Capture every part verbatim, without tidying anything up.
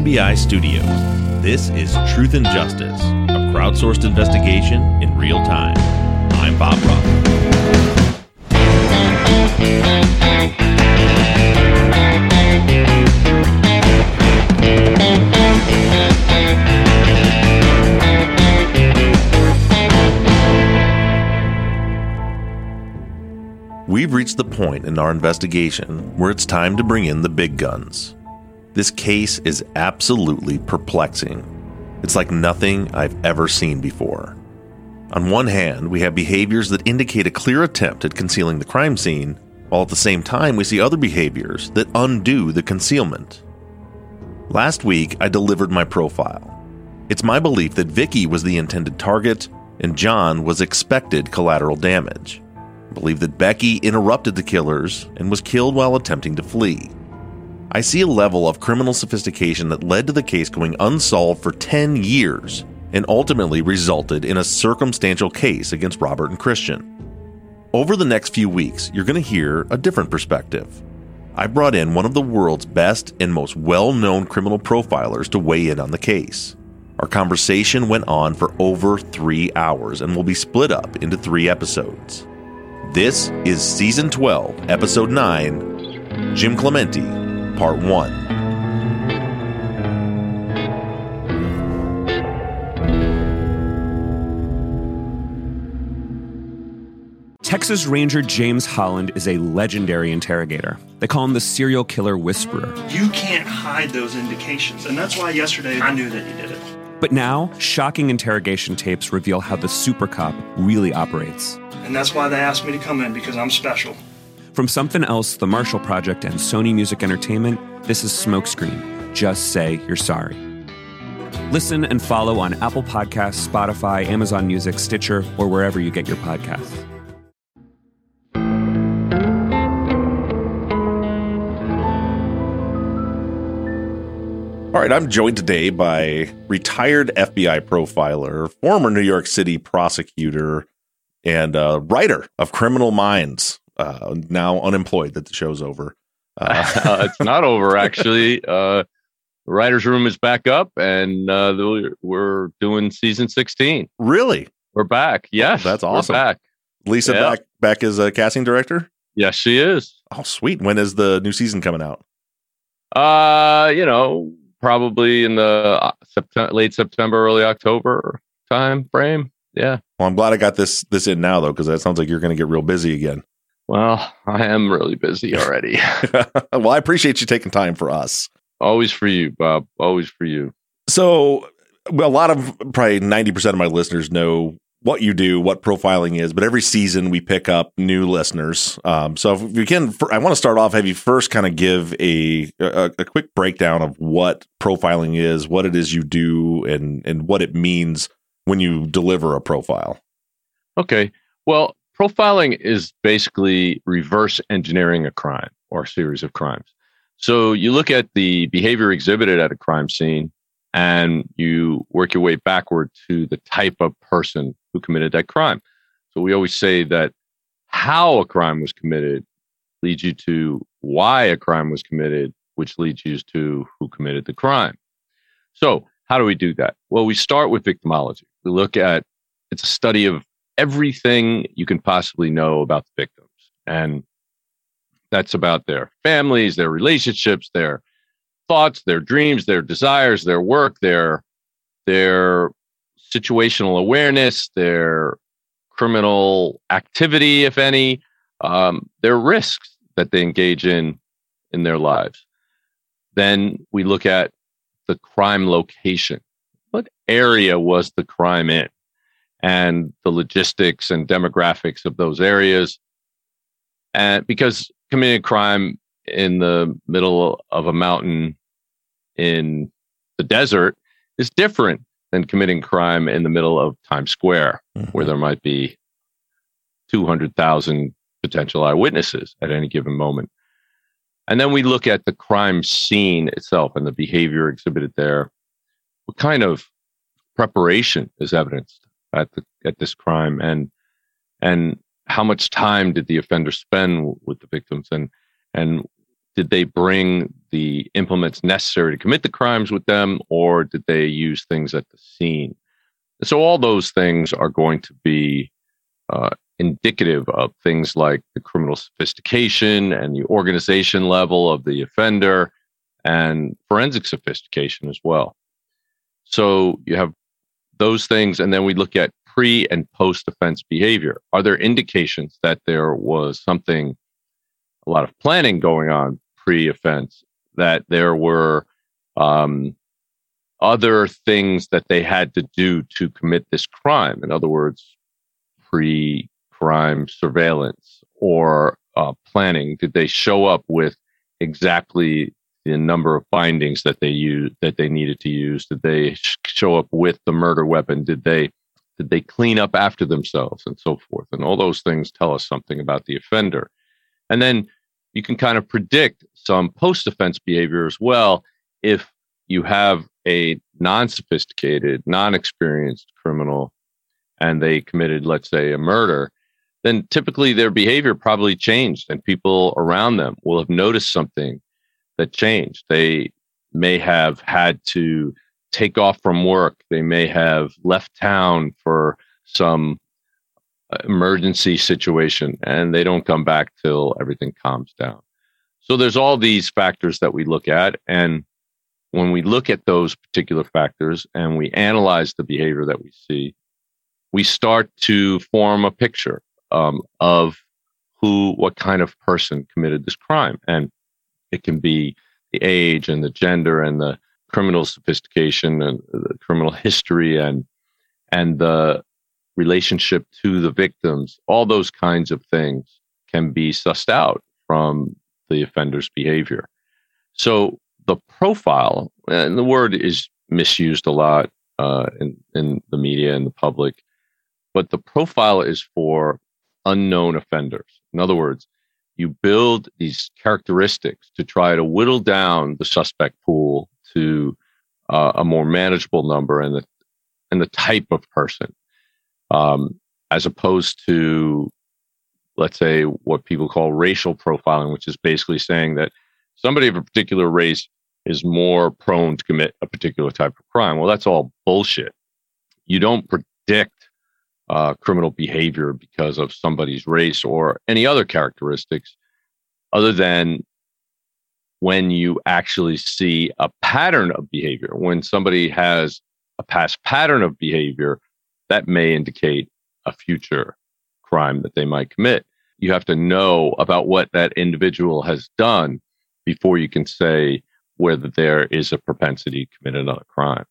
B I Studios. This is Truth and Justice, a crowdsourced investigation in real time. I'm Bob Ruff. We've reached the point in our investigation where it's time to bring in the big guns. This case is absolutely perplexing. It's like nothing I've ever seen before. On one hand, we have behaviors that indicate a clear attempt at concealing the crime scene, while at the same time we see other behaviors that undo the concealment. Last week, I delivered my profile. It's my belief that Vicky was the intended target and John was expected collateral damage. I believe that Becky interrupted the killers and was killed while attempting to flee. I see a level of criminal sophistication that led to the case going unsolved for ten years and ultimately resulted in a circumstantial case against Robert and Christian. Over the next few weeks, you're going to hear a different perspective. I brought in one of the world's best and most well-known criminal profilers to weigh in on the case. Our conversation went on for over three hours and will be split up into three episodes. This is Season twelve, Episode nine, Jim Clemente, Part one. Texas Ranger James Holland is a legendary interrogator. They call him the serial killer whisperer. You can't hide those indications, and that's why yesterday I knew that you did it. But now, shocking interrogation tapes reveal how the super cop really operates. And that's why they asked me to come in, because I'm special. From Something Else, The Marshall Project, and Sony Music Entertainment, this is Smokescreen. Just say you're sorry. Listen and follow on Apple Podcasts, Spotify, Amazon Music, Stitcher, or wherever you get your podcasts. All right, I'm joined today by retired F B I profiler, former New York City prosecutor, and uh, writer of Criminal Minds. Uh, now unemployed that the show's over. Uh, uh, it's not over, actually. Uh, the writer's room is back up, and uh, we're doing season sixteen. Really? We're back. Yes. Oh, that's awesome. We're back. Lisa yeah. back back as a casting director? Yes, she is. Oh, sweet. When is the new season coming out? Uh, you know, probably in the September, late September, early October time frame. Yeah. Well, I'm glad I got this this in now, though, because that sounds like you're going to get real busy again. Well, I am really busy already. Well, I appreciate you taking time for us. Always for you, Bob. Always for you. So a lot of, probably ninety percent of my listeners know what you do, what profiling is, but every season we pick up new listeners. Um, so if we can, I want to start off, have you first kind of give a, a a quick breakdown of what profiling is, what it is you do, and and what it means when you deliver a profile. Okay. Well, profiling is basically reverse engineering a crime or a series of crimes. So you look at the behavior exhibited at a crime scene and you work your way backward to the type of person who committed that crime. So we always say that how a crime was committed leads you to why a crime was committed, which leads you to who committed the crime. So how do we do that? Well, we start with victimology. We look at, it's a study of everything you can possibly know about the victims. And that's about their families, their relationships, their thoughts, their dreams, their desires, their work, their, their situational awareness, their criminal activity, if any, um, their risks that they engage in in their lives. Then we look at the crime location. What area was the crime in? And the logistics and demographics of those areas. And because committing a crime in the middle of a mountain in the desert is different than committing crime in the middle of Times Square, mm-hmm. where there might be two hundred thousand potential eyewitnesses at any given moment. And then we look at the crime scene itself and the behavior exhibited there. What kind of preparation is evidenced at the at this crime, and and how much time did the offender spend with the victims, and and did they bring the implements necessary to commit the crimes with them, or did they use things at the scene? So all those things are going to be uh, indicative of things like the criminal sophistication and the organization level of the offender and forensic sophistication as well. So you have those things, and then we look at pre and post offense behavior. Are there indications that there was something, a lot of planning going on pre-offense, that there were um, other things that they had to do to commit this crime? In other words, pre-crime surveillance or uh, planning. Did they show up with exactly the number of findings that they used, that they needed to use? Did they sh- show up with the murder weapon? Did they did they clean up after themselves, and so forth? And all those things tell us something about the offender. And then you can kind of predict some post-offense behavior as well. If you have a non-sophisticated, non-experienced criminal and they committed, let's say, a murder, then typically their behavior probably changed, and people around them will have noticed something that changed. They may have had to take off from work. They may have left town for some emergency situation, and they don't come back till everything calms down. So there's all these factors that we look at, and when we look at those particular factors and we analyze the behavior that we see, we start to form a picture um, of who, what kind of person committed this crime. And it can be the age and the gender and the criminal sophistication and the criminal history and and the relationship to the victims. All those kinds of things can be sussed out from the offender's behavior. So the profile, and the word is misused a lot uh, in, in the media and the public, but the profile is for unknown offenders. In other words, you build these characteristics to try to whittle down the suspect pool to uh, a more manageable number and the and the type of person, um, as opposed to, let's say, what people call racial profiling, which is basically saying that somebody of a particular race is more prone to commit a particular type of crime. Well, that's all bullshit. You don't predict uh, criminal behavior because of somebody's race or any other characteristics, other than when you actually see a pattern of behavior. When somebody has a past pattern of behavior, that may indicate a future crime that they might commit. You have to know about what that individual has done before you can say whether there is a propensity to commit another crime.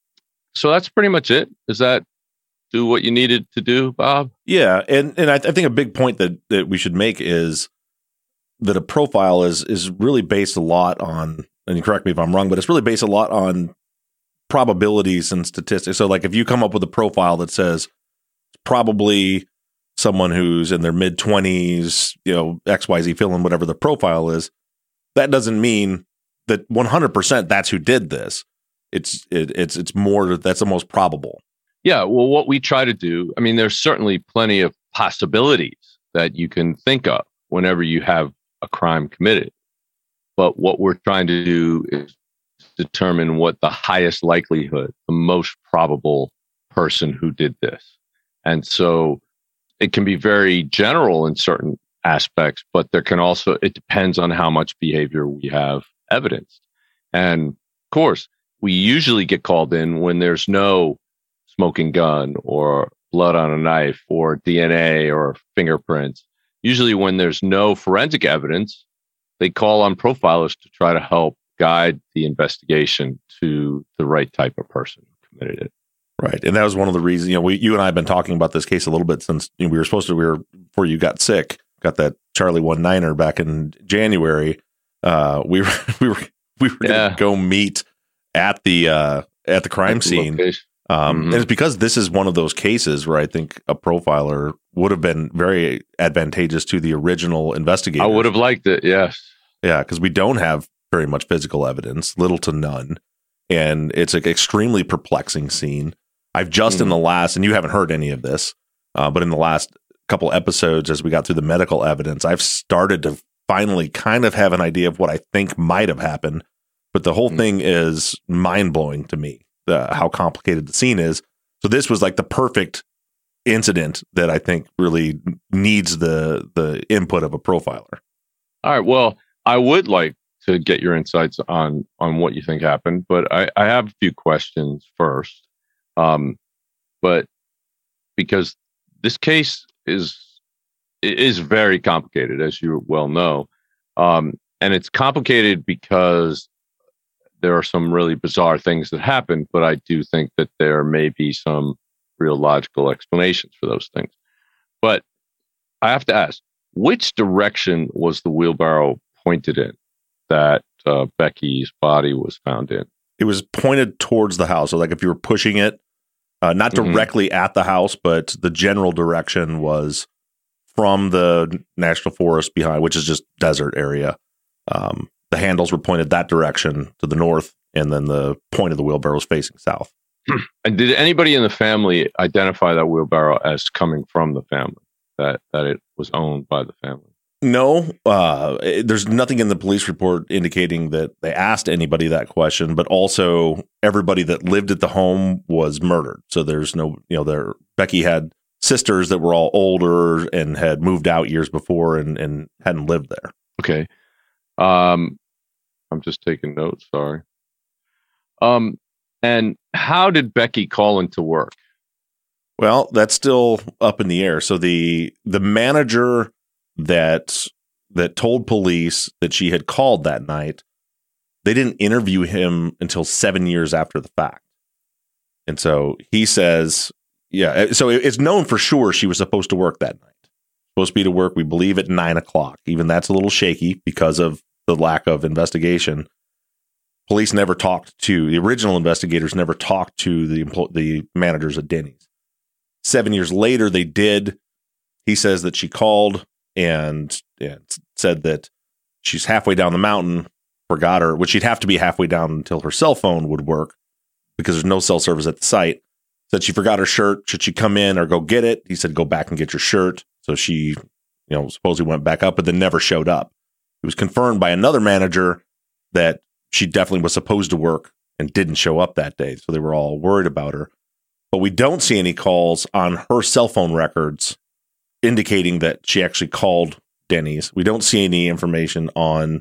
So that's pretty much it. Does that do what you needed to do, Bob? Yeah, and and I, I think a big point that, that we should make is that a profile is is really based a lot on, and you correct me if I'm wrong, but it's really based a lot on probabilities and statistics. So like if you come up with a profile that says probably someone who's in their mid twenties, you know, X Y Z fill in whatever the profile is, that doesn't mean that one hundred percent that's who did this. It's it, it's it's more, that's the most probable. Yeah, well, what we try to do, I mean, there's certainly plenty of possibilities that you can think of whenever you have a crime committed. But what we're trying to do is determine what the highest likelihood, the most probable person who did this. And so it can be very general in certain aspects, but there can also, it depends on how much behavior we have evidenced. And of course, we usually get called in when there's no smoking gun or blood on a knife or D N A or fingerprints. Usually when there's no forensic evidence, they call on profilers to try to help guide the investigation to the right type of person who committed it. Right. And that was one of the reasons, you know, we, you and I have been talking about this case a little bit since you know, we were supposed to, we were, before you got sick, got that Charlie one niner back in January. Uh, we were, we were, we were yeah. going to go meet at the, uh, at the crime at the scene. Location. Um, mm-hmm. And it's because this is one of those cases where I think a profiler would have been very advantageous to the original investigator. I would have liked it. Yes. Yeah. Because we don't have very much physical evidence, little to none. And it's an extremely perplexing scene. I've just mm-hmm. in the last, and you haven't heard any of this, uh, but in the last couple episodes, as we got through the medical evidence, I've started to finally kind of have an idea of what I think might have happened. But the whole mm-hmm. thing is mind blowing to me, uh, how complicated the scene is. So this was like the perfect incident that I think really needs the the input of a profiler. All right. Well, I would like to get your insights on on what you think happened, but I, I have a few questions first. Um, but because this case is is very complicated, as you well know, um, and it's complicated because there are some really bizarre things that happen. But I do think that there may be some real logical explanations for those things. But I have to ask, which direction was the wheelbarrow pointed in that uh, Becky's body was found in? It was pointed towards the house. So like if you were pushing it, uh, not directly mm-hmm. at the house, but the general direction was from the national forest behind, which is just desert area. Um, the handles were pointed that direction to the north, and then the point of the wheelbarrow was facing south. And did anybody in the family identify that wheelbarrow as coming from the family, that, that it was owned by the family? No, uh, there's nothing in the police report indicating that they asked anybody that question, but also everybody that lived at the home was murdered. So there's no, you know, there, Becky had sisters that were all older and had moved out years before and, and hadn't lived there. Okay. Um, I'm just taking notes. Sorry. Um, and how did Becky call into work? Well, that's still up in the air. So the the manager that that told police that she had called that night, they didn't interview him until seven years after the fact. And so he says, yeah, so it's known for sure she was supposed to work that night. Supposed to be to work, we believe, at nine o'clock. Even that's a little shaky because of the lack of investigation. Police never talked to, the original investigators never talked to the empl- the managers at Denny's. Seven years later, they did. He says that she called and, and said that she's halfway down the mountain, forgot her, which she'd have to be halfway down until her cell phone would work because there's no cell service at the site. Said she forgot her shirt. Should she come in or go get it? He said, go back and get your shirt. So she, you know, supposedly went back up, but then never showed up. It was confirmed by another manager that she definitely was supposed to work and didn't show up that day. So they were all worried about her. But we don't see any calls on her cell phone records indicating that she actually called Denny's. We don't see any information on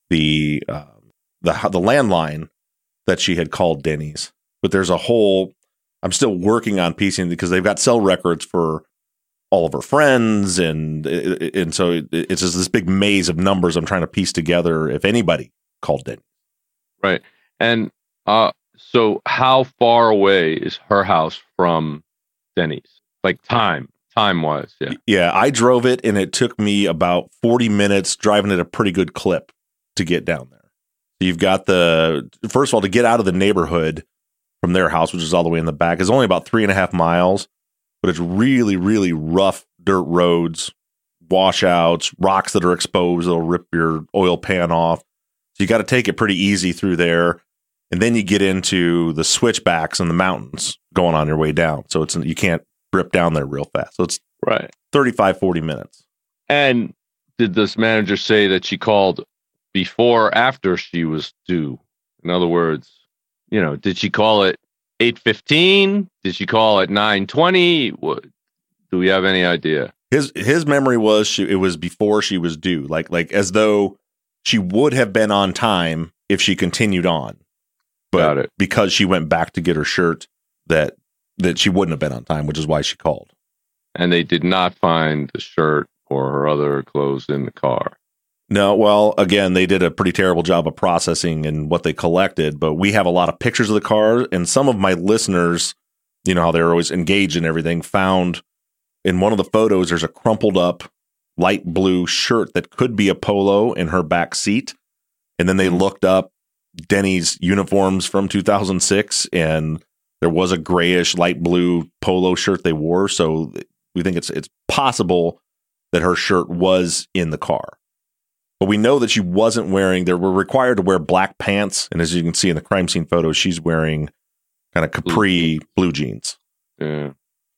the uh, the the landline that she had called Denny's. But there's a whole, I'm still working on piecing because they've got cell records for all of her friends. And, and so it's just this big maze of numbers I'm trying to piece together if anybody called Denny's. Right. And uh, so how far away is her house from Denny's? Like time, time wise. Yeah. Yeah. I drove it and it took me about forty minutes driving at a pretty good clip to get down there. You've got the, first of all, to get out of the neighborhood from their house, which is all the way in the back, is only about three and a half miles, but it's really, really rough dirt roads, washouts, rocks that are exposed that'll rip your oil pan off. So you got to take it pretty easy through there. And then you get into the switchbacks and the mountains going on your way down. So it's, you can't rip down there real fast. So it's right thirty-five, forty minutes. And did this manager say that she called before or after she was due? In other words, you know, did she call at eight fifteen? Did she call at nine twenty? What, do we have any idea? His his memory was she, it was before she was due, like like as though she would have been on time if she continued on. But Got it. Because she went back to get her shirt, that that she wouldn't have been on time, which is why she called. And they did not find the shirt or her other clothes in the car. No, well, again, they did a pretty terrible job of processing and what they collected, but we have a lot of pictures of the car, and some of my listeners, you know how they're always engaged in everything, found in one of the photos, there's a crumpled up light blue shirt that could be a polo in her back seat. And then they looked up Denny's uniforms from two thousand six, and there was a grayish light blue polo shirt they wore. So we think it's it's possible that her shirt was in the car. But we know that she wasn't wearing, they were required to wear black pants. And as you can see in the crime scene photos, she's wearing kind of capri blue, blue jeans. Yeah.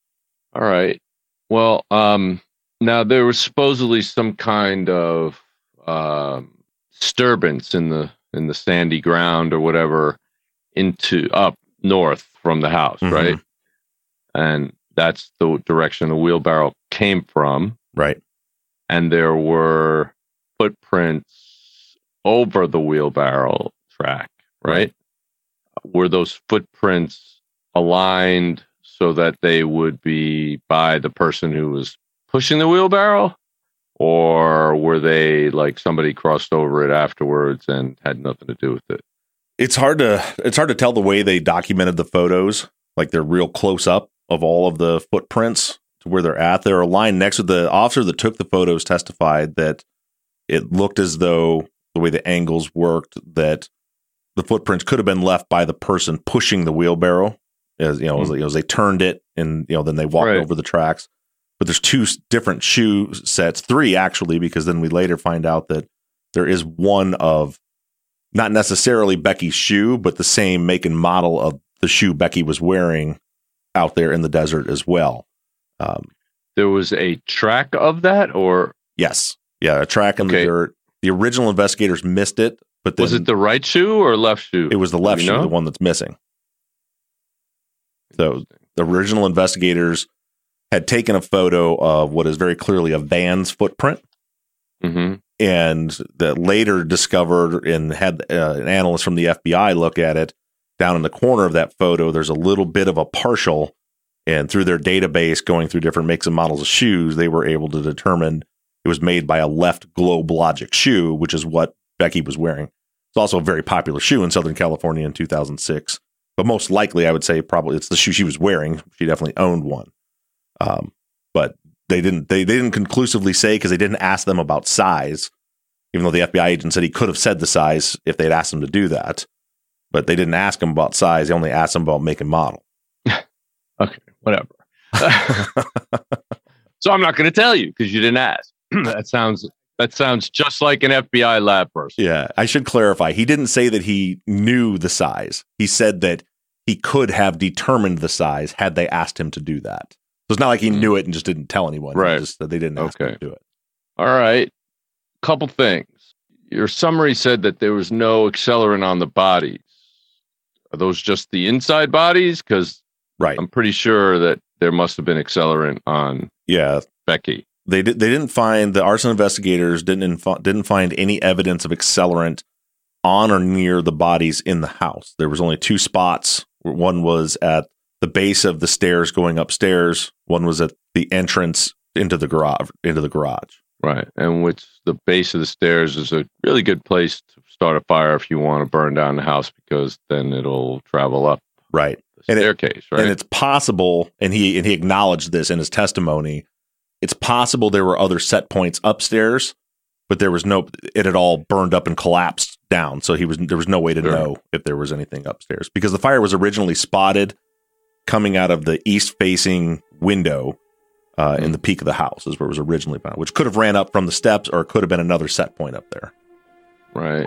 All right. Well, um, now there was supposedly some kind of um, disturbance in the in the sandy ground or whatever into up north from the house, mm-hmm. right? And that's the direction the wheelbarrow came from. Right. And there were footprints over the wheelbarrow track, right? right? Were those footprints aligned so that they would be by the person who was pushing the wheelbarrow? Or were they like somebody crossed over it afterwards and had nothing to do with it? It's hard to it's hard to tell the way they documented the photos. Like they're real close up of all of the footprints to where they're at. They're aligned next to the officer that took the photos testified that it looked as though the way the angles worked, that the footprints could have been left by the person pushing the wheelbarrow, as you know, mm-hmm. as, you know, as they turned it and you know then they walked right. over the tracks. But there's two different shoe sets, three actually, because then we later find out that there is one of not necessarily Becky's shoe, but the same make and model of the shoe Becky was wearing out there in the desert as well. Um, there was a track of that, or yes, yeah, a track in okay. the dirt. The original investigators missed it, but then, was it the right shoe or left shoe? It was the left shoe, know? the one that's missing. So the original investigators had taken a photo of what is very clearly a van's footprint, mm-hmm. and that later discovered and had uh, an analyst from the F B I look at it. Down in the corner of that photo, there's a little bit of a partial, and through their database, going through different makes and models of shoes, they were able to determine it was made by a left Globe Logic shoe, which is what Becky was wearing. It's also a very popular shoe in Southern California in two thousand six, but most likely, I would say probably it's the shoe she was wearing. She definitely owned one. Um, but they didn't they, they didn't conclusively say, because they didn't ask them about size, even though the F B I agent said he could have said the size if they'd asked him to do that. But they didn't ask him about size. They only asked him about make and model. Okay, whatever. So I'm not going to tell you because you didn't ask. that sounds that sounds just like an F B I lab person. Yeah, I should clarify. He didn't say that he knew the size. He said that he could have determined the size had they asked him to do that. So it's not like he knew it and just didn't tell anyone. Right. Just that they didn't ask okay. him to do it. All right. Couple things. Your summary said that there was no accelerant on the bodies. Are those just the inside bodies? Because right. I'm pretty sure that there must have been accelerant on yeah. Becky. They did. They didn't find the arson investigators didn't inf- didn't find any evidence of accelerant on or near the bodies in the house. There was only two spots. One was at the base of the stairs going upstairs. One was at the entrance into the garage. Into the garage. Right, and which the base of the stairs is a really good place to start a fire if you want to burn down the house, because then it'll travel up. Right. The and staircase. It, right, and it's possible, and he and he acknowledged this in his testimony. It's possible there were other set points upstairs, but there was no. It had all burned up and collapsed down, so he was there was no way to sure. know if there was anything upstairs, because the fire was originally spotted coming out of the east-facing window uh, mm-hmm. in the peak of the house, is where it was originally found, which could have ran up from the steps, or it could have been another set point up there. Right.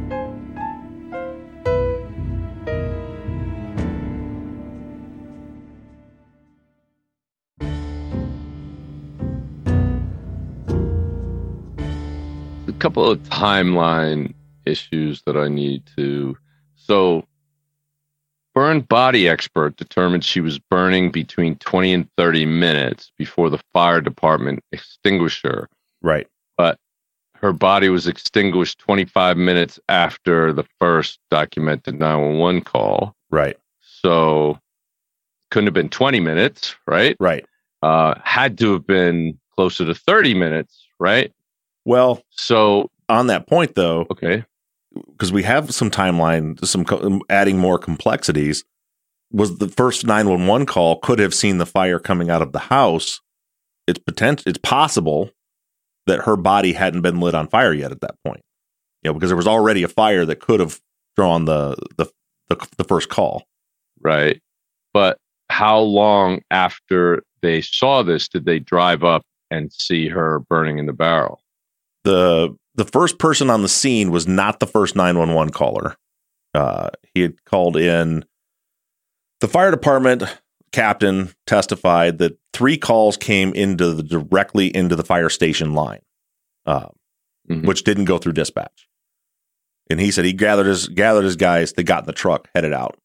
A couple of timeline issues that I need to. So, burn body expert determined she was burning between twenty and thirty minutes before the fire department extinguished her. Right. But her body was extinguished twenty-five minutes after the first documented nine one one call. Right. So, couldn't have been twenty minutes, right? Right. Uh, had to have been closer to thirty minutes, right? Well, so on that point, though, okay, because we have some timeline, some co- adding more complexities, was the first nine one one call could have seen the fire coming out of the house. It's potential. It's possible that her body hadn't been lit on fire yet at that point, you know, because there was already a fire that could have drawn the the the, the first call. Right. But how long after they saw this did they drive up and see her burning in the barrel? The the first person on the scene was not the first nine one one caller. Uh, he had called in. The fire department captain testified that three calls came into the directly into the fire station line. Uh, Mhm. which didn't go through dispatch. And he said he gathered his gathered his guys. They got in the truck, headed out.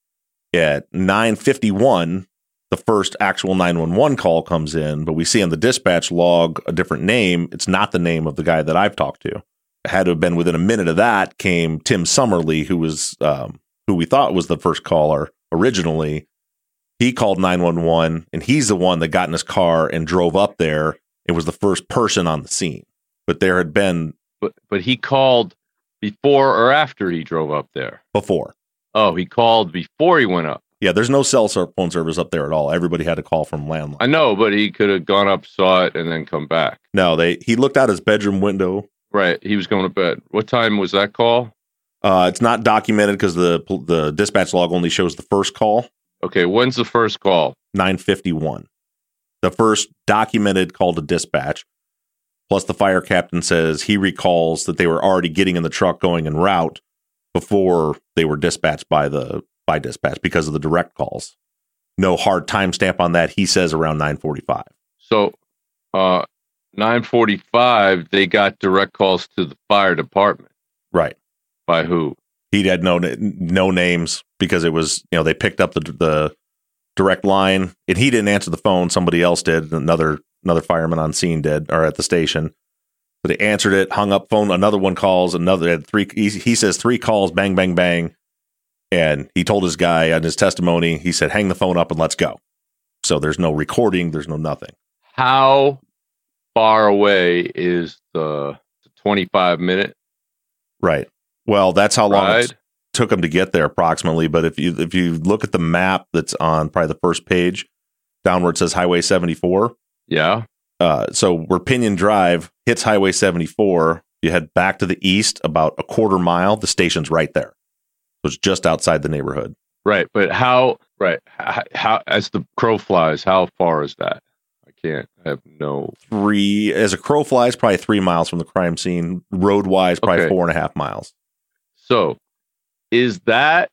At nine fifty-one, the first actual nine one one call comes in, but we see on the dispatch log a different name. It's not the name of the guy that I've talked to. It had to have been within a minute of that came Tim Summerly, who was um, who we thought was the first caller originally. He called nine one one, and he's the one that got in his car and drove up there and was the first person on the scene. But there had been But but he called before or after he drove up there? before. Oh, he called before he went up. Yeah, there's no cell phone service up there at all. Everybody had to call from landline. I know, but he could have gone up, saw it, and then come back. No, they he looked out his bedroom window. Right. He was going to bed. What time was that call? Uh, it's not documented because the the dispatch log only shows the first call, Okay. When's the first call? nine fifty-one. The first documented call to dispatch. Plus, the fire captain says he recalls that they were already getting in the truck going en route before they were dispatched by the by dispatch because of the direct calls. No hard timestamp on that. He says around nine forty-five. So, uh, nine forty-five, they got direct calls to the fire department. Right. By who? He had no no names because it was, you know, they picked up the the direct line and he didn't answer the phone. Somebody else did. Another another fireman on scene did, or at the station. So they answered it, hung up phone. Another one calls. Another had three. He, he says three calls. Bang, bang, bang. And he told his guy on his testimony. He said, "Hang the phone up and let's go." So there's no recording. There's no nothing. How far away is the twenty-five minute Right. Well, that's how long ride? it took him to get there, approximately. But if you if you look at the map that's on probably the first page, down where it says Highway seventy-four. Yeah. Uh, so where Pinion Drive hits Highway seventy-four, you head back to the east about a quarter mile. The station's right there. So it's just outside the neighborhood. Right. But how, right. How, how, as the crow flies, how far is that? I can't, I have no. Three, as a crow flies, probably three miles from the crime scene. Road wise, probably Okay. four and a half miles. So is that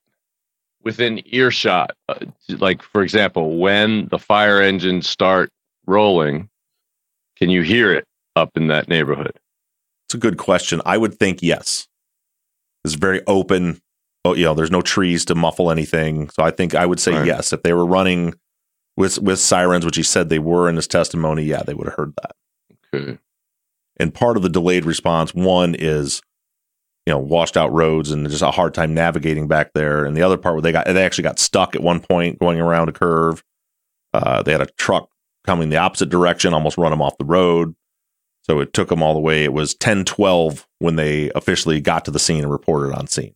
within earshot? Uh, like, for example, when the fire engines start rolling, can you hear it up in that neighborhood? It's a good question. I would think yes. It's very open. Oh, you know, there's no trees to muffle anything. So I think I would say Right. yes. If they were running with with sirens, which he said they were in his testimony, yeah, they would have heard that. Okay. And part of the delayed response, one is, you know, washed out roads and just a hard time navigating back there. And the other part where they got, they actually got stuck at one point going around a curve. Uh, they had a truck coming the opposite direction, almost run them off the road. So it took them all the way. It was ten twelve when they officially got to the scene and reported on scene.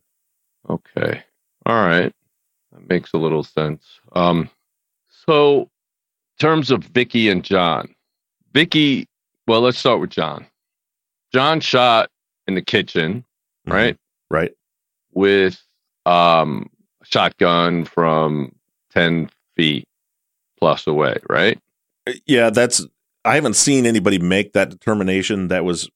Okay. All right. That makes a little sense. Um, so in terms of Vicky and John, Vicky, well, let's start with John. John shot in the kitchen, right? Mm-hmm. Right. With um, a shotgun from ten feet plus away, right? Yeah, that's, I haven't seen anybody make that determination. That was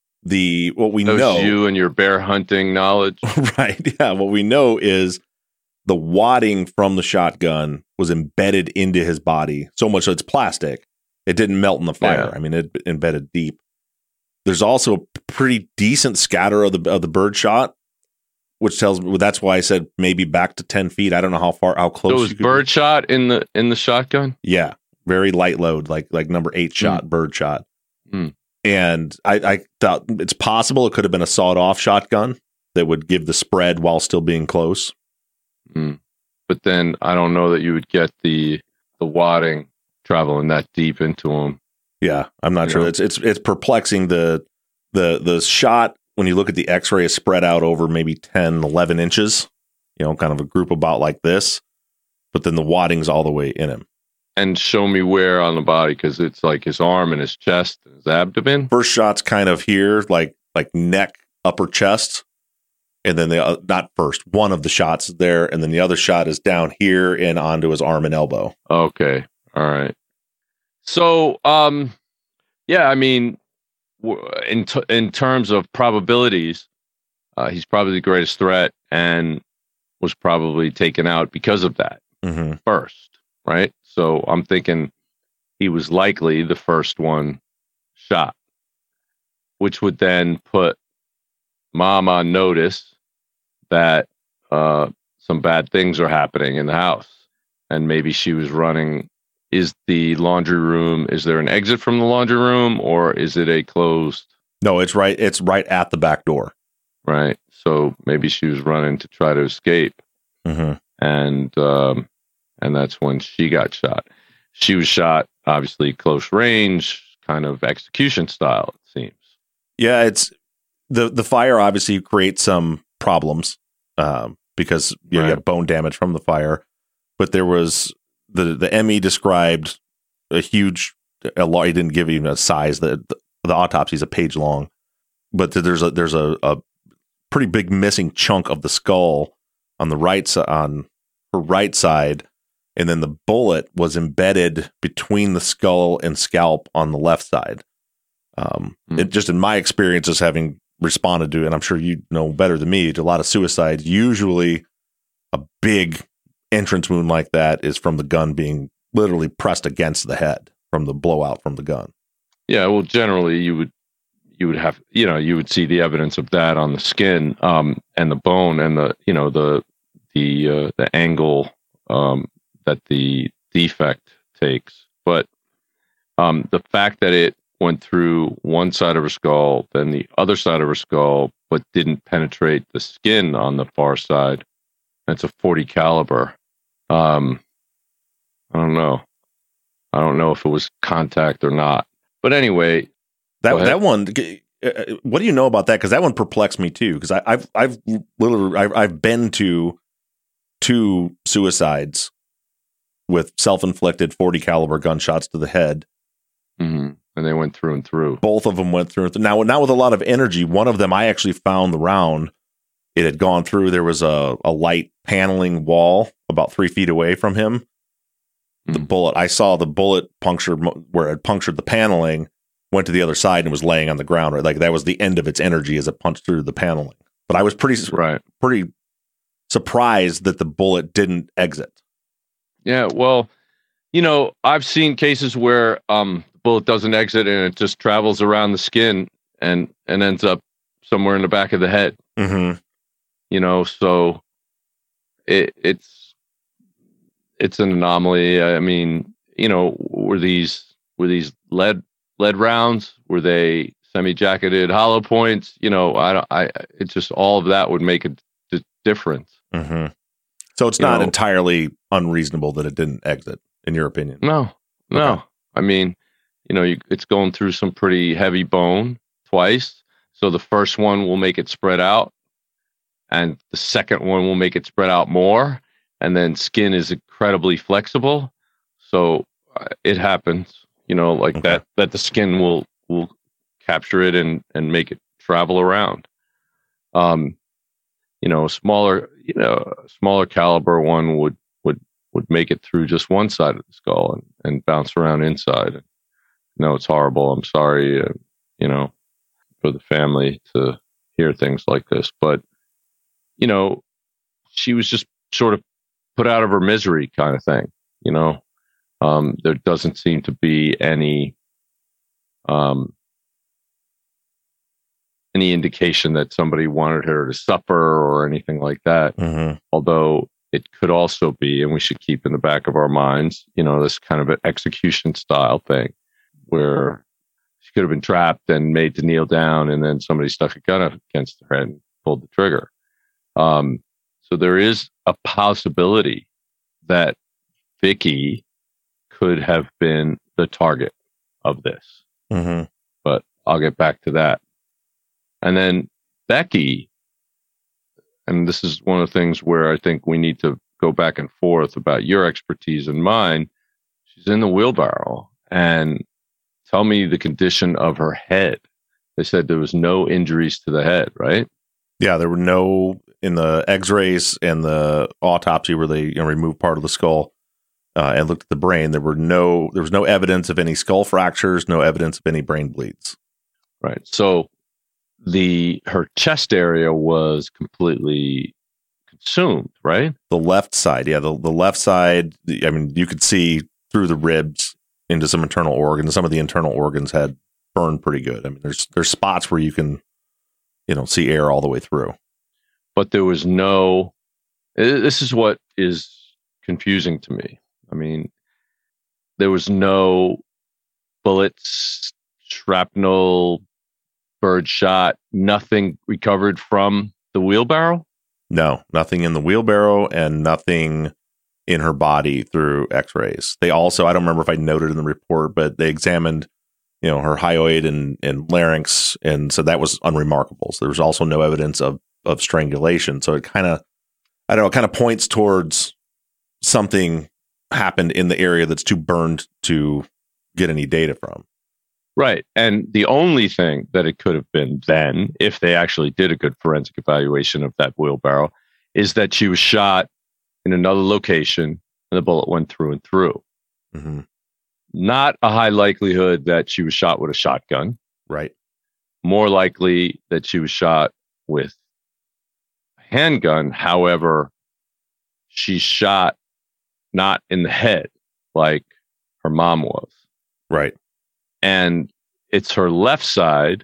the, what we That was know. you and your bear hunting knowledge. Right. Yeah. What we know is the wadding from the shotgun was embedded into his body so much so it's plastic. It didn't melt in the fire. Yeah. I mean, it embedded deep. There's also a pretty decent scatter of the of the bird shot, which tells me that's why I said maybe back to ten feet. I don't know how far, how close. So it was you could bird be. shot in the in the shotgun. Yeah, very light load, like like number eight shot bird shot. Mm. And I, I thought it's possible it could have been a sawed off shotgun that would give the spread while still being close. Mm. But then I don't know that you would get the the wadding traveling that deep into him. Yeah, I'm not You sure. know? It's it's it's perplexing. The the the shot, when you look at the X-ray, is spread out over maybe ten, eleven inches. You know, kind of a group about like this. But then the wadding's all the way in him. And show me where on the body, because it's like his arm and his chest, and his abdomen. First shot's kind of here, like like neck, upper chest, and then the uh, not first. One of the shots is there, and then the other shot is down here and onto his arm and elbow. Okay, all right. So, um, yeah, I mean, w- in t- in terms of probabilities, uh, he's probably the greatest threat, and was probably taken out because of that Mm-hmm. first, right? So I'm thinking he was likely the first one shot. which would then put mom on notice that uh, some bad things are happening in the house. And maybe she was running. Is the laundry room, is there an exit from the laundry room, or is it a closed? No, it's right. It's right at the back door. Right. So maybe she was running to try to escape. Mm-hmm. And, um, and that's when she got shot. She was shot, obviously, close range, kind of execution style, it seems. Yeah, it's the the fire obviously creates some problems um, because you, Right. you have bone damage from the fire. But there was the the M E described a huge. A lot. He didn't give even a size. The the, the autopsy is a page long, but there's a there's a, a pretty big missing chunk of the skull on the right side, on her right side. And then the bullet was embedded between the skull and scalp on the left side. Um, Mm. it just in my experiences, having responded to, and I'm sure you know better than me, to a lot of suicides, usually a big entrance wound like that is from the gun being literally pressed against the head from the blowout from the gun. Yeah, well, generally you would you would have you know you would see the evidence of that on the skin um, and the bone and the you know the the uh, the angle um, that the defect takes. But um, the fact that it went through one side of her skull, then the other side of her skull, but didn't penetrate the skin on the far side, that's a forty caliber. Um, I don't know. I don't know if it was contact or not. But anyway, that that one. Uh, what do you know about that? Because that one perplexed me too. Because I've I've literally I've, I've been to two suicides with self-inflicted forty caliber gunshots to the head. Mm-hmm. And they went through and through. Both of them went through and through. Now, not with a lot of energy. One of them, I actually found the round. It had gone through. There was a, a light paneling wall about three feet away from him. Mm-hmm. The bullet, I saw the bullet puncture where it punctured the paneling, went to the other side and was laying on the ground. Right? Like that was the end of its energy as it punched through the paneling. But I was pretty, right. pretty surprised that the bullet didn't exit. Yeah, well, you know, I've seen cases where um, the bullet doesn't exit and it just travels around the skin and, and ends up somewhere in the back of the head. Mm-hmm. You know, so it, it's it's an anomaly. I mean, you know, were these were these lead lead rounds? Were they semi-jacketed hollow points? You know, I don't. I it's just all of that would make a d- difference. Mm-hmm. So it's you not know, entirely unreasonable that it didn't exit, in your opinion. No, no. Okay. I mean, you know, you, it's going through some pretty heavy bone twice. So the first one will make it spread out, and the second one will make it spread out more. And then skin is incredibly flexible, so uh, it happens. You know, like okay. that. That the skin will will capture it and and make it travel around. Um, you know, smaller, you know, smaller caliber one would would would make it through just one side of the skull and, and bounce around inside. No, it's horrible. I'm sorry, uh, you know, for the family to hear things like this. But, you know, she was just sort of put out of her misery kind of thing. You know, um, there doesn't seem to be any um, any indication that somebody wanted her to suffer or anything like that. Mm-hmm. Although it could also be, and we should keep in the back of our minds, you know, this kind of an execution style thing where she could have been trapped and made to kneel down, and then somebody stuck a gun against her head and pulled the trigger. Um, so there is a possibility that Vicky could have been the target of this. Mm-hmm. But I'll get back to that. And then Becky, and this is one of the things where I think we need to go back and forth about your expertise and mine. She's in the wheelbarrow, and tell me the condition of her head. They said there was no injuries to the head, right? Yeah, there were no, in the x-rays and the autopsy where they you know, removed part of the skull uh, and looked at the brain, there were no, there was no evidence of any skull fractures, no evidence of any brain bleeds. Right. So the, her chest area was completely consumed, right? The left side. Yeah. The, the left side, I mean, you could see through the ribs into some internal organs. Some of the internal organs had burned pretty good. I mean, there's there's spots where you can, you know, see air all the way through. But there was no, this is what is confusing to me. I mean, there was no bullets, shrapnel, bird shot, nothing recovered from the wheelbarrow? No, nothing in the wheelbarrow and nothing in her body through x-rays. They also, I don't remember if I noted in the report, but they examined, you know, her hyoid and, and larynx, and so that was unremarkable. So there was also no evidence of, of strangulation. So it kind of, I don't know, it kind of points towards something happened in the area that's too burned to get any data from. Right. And the only thing that it could have been then, if they actually did a good forensic evaluation of that wheelbarrow, is that she was shot in another location and the bullet went through and through. Mm-hmm. Not a high likelihood that she was shot with a shotgun. Right. More likely that she was shot with a handgun. However, she's shot not in the head like her mom was. Right. And it's her left side.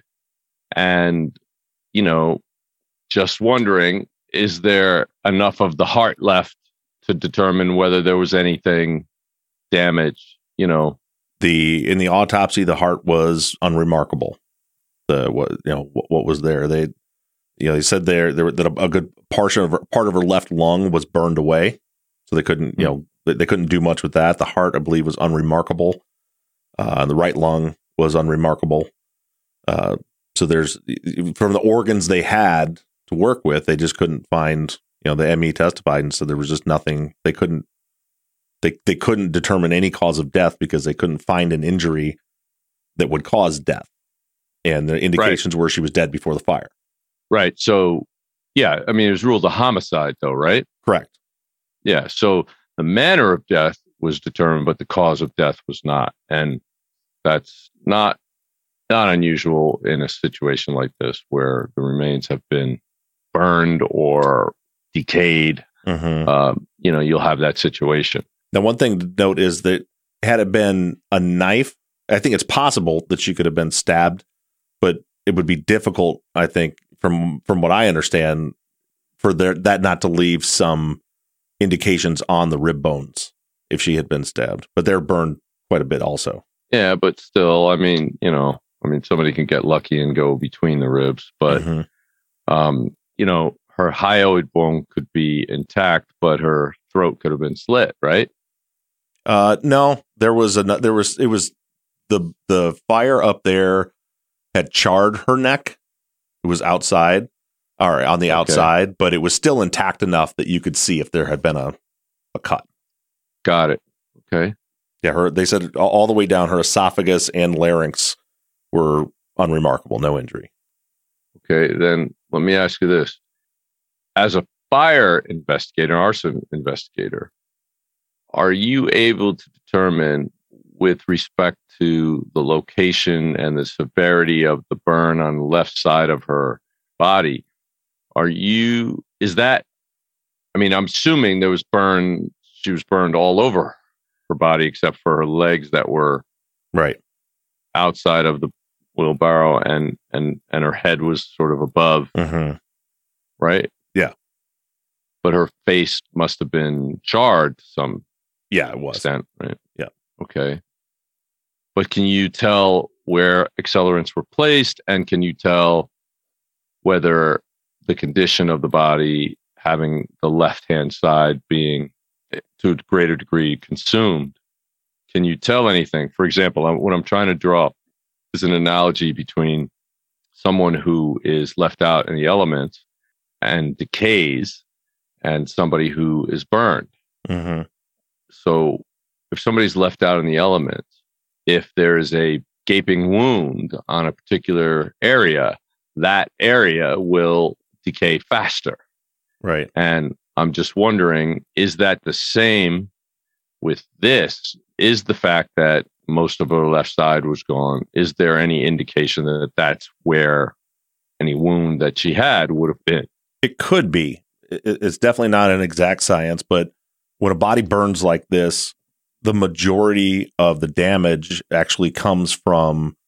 And, you know, just wondering, is there enough of the heart left to determine whether there was anything damaged? You know, the in the autopsy, the heart was unremarkable. The what you know what, what was there? They you know they said there there that a, a good portion of her, part of her left lung was burned away, so they couldn't you know they, they couldn't do much with that. The heart, I believe, was unremarkable. Uh, the right lung was unremarkable. Uh, so there's from the organs they had to work with, they just couldn't find. You know, the M E testified and said there was just nothing. They couldn't. They they couldn't determine any cause of death because they couldn't find an injury that would cause death. And the indications right. were she was dead before the fire. Right. So, yeah, I mean, it was ruled a homicide, though, right? Correct. Yeah. So the manner of death was determined, but the cause of death was not. And that's not not unusual in a situation like this where the remains have been burned or decayed. Mm-hmm. Um, you know, you'll have that situation. Now, one thing to note is that had it been a knife, I think it's possible that she could have been stabbed, but it would be difficult, I think, from from what I understand, for there, that not to leave some indications on the rib bones if she had been stabbed. But they're burned quite a bit also. Yeah, but still, I mean, you know, I mean, somebody can get lucky and go between the ribs, but, mm-hmm. um, you know, her hyoid bone could be intact, but her throat could have been slit, right? Uh, no, there was a there was it was the the fire up there had charred her neck. It was outside, or on the okay. outside, but it was still intact enough that you could see if there had been a a cut. Got it. Okay. Yeah, her. They said all the way down her esophagus and larynx were unremarkable, no injury. Okay, then let me ask you this. As a fire investigator, arson investigator, are you able to determine with respect to the location and the severity of the burn on the left side of her body, are you, is that, I mean, I'm assuming there was burn, she was burned all over her body except for her legs that were right outside of the wheelbarrow and, and, and her head was sort of above, mm-hmm. right? Yeah. But her face must have been charred to some yeah, it was. extent, right? Yeah. Okay. But can you tell where accelerants were placed, and can you tell whether the condition of the body, having the left-hand side being to a greater degree consumed, can you tell anything? For example, what I'm trying to draw is an analogy between someone who is left out in the elements and decays and somebody who is burned. Mm-hmm. So if somebody's left out in the elements, if there's a gaping wound on a particular area, that area will decay faster. Right. And I'm just wondering, is that the same with this? Is the fact that most of her left side was gone, is there any indication that that's where any wound that she had would have been? It could be. It's definitely not an exact science, but when a body burns like this, the majority of the damage actually comes from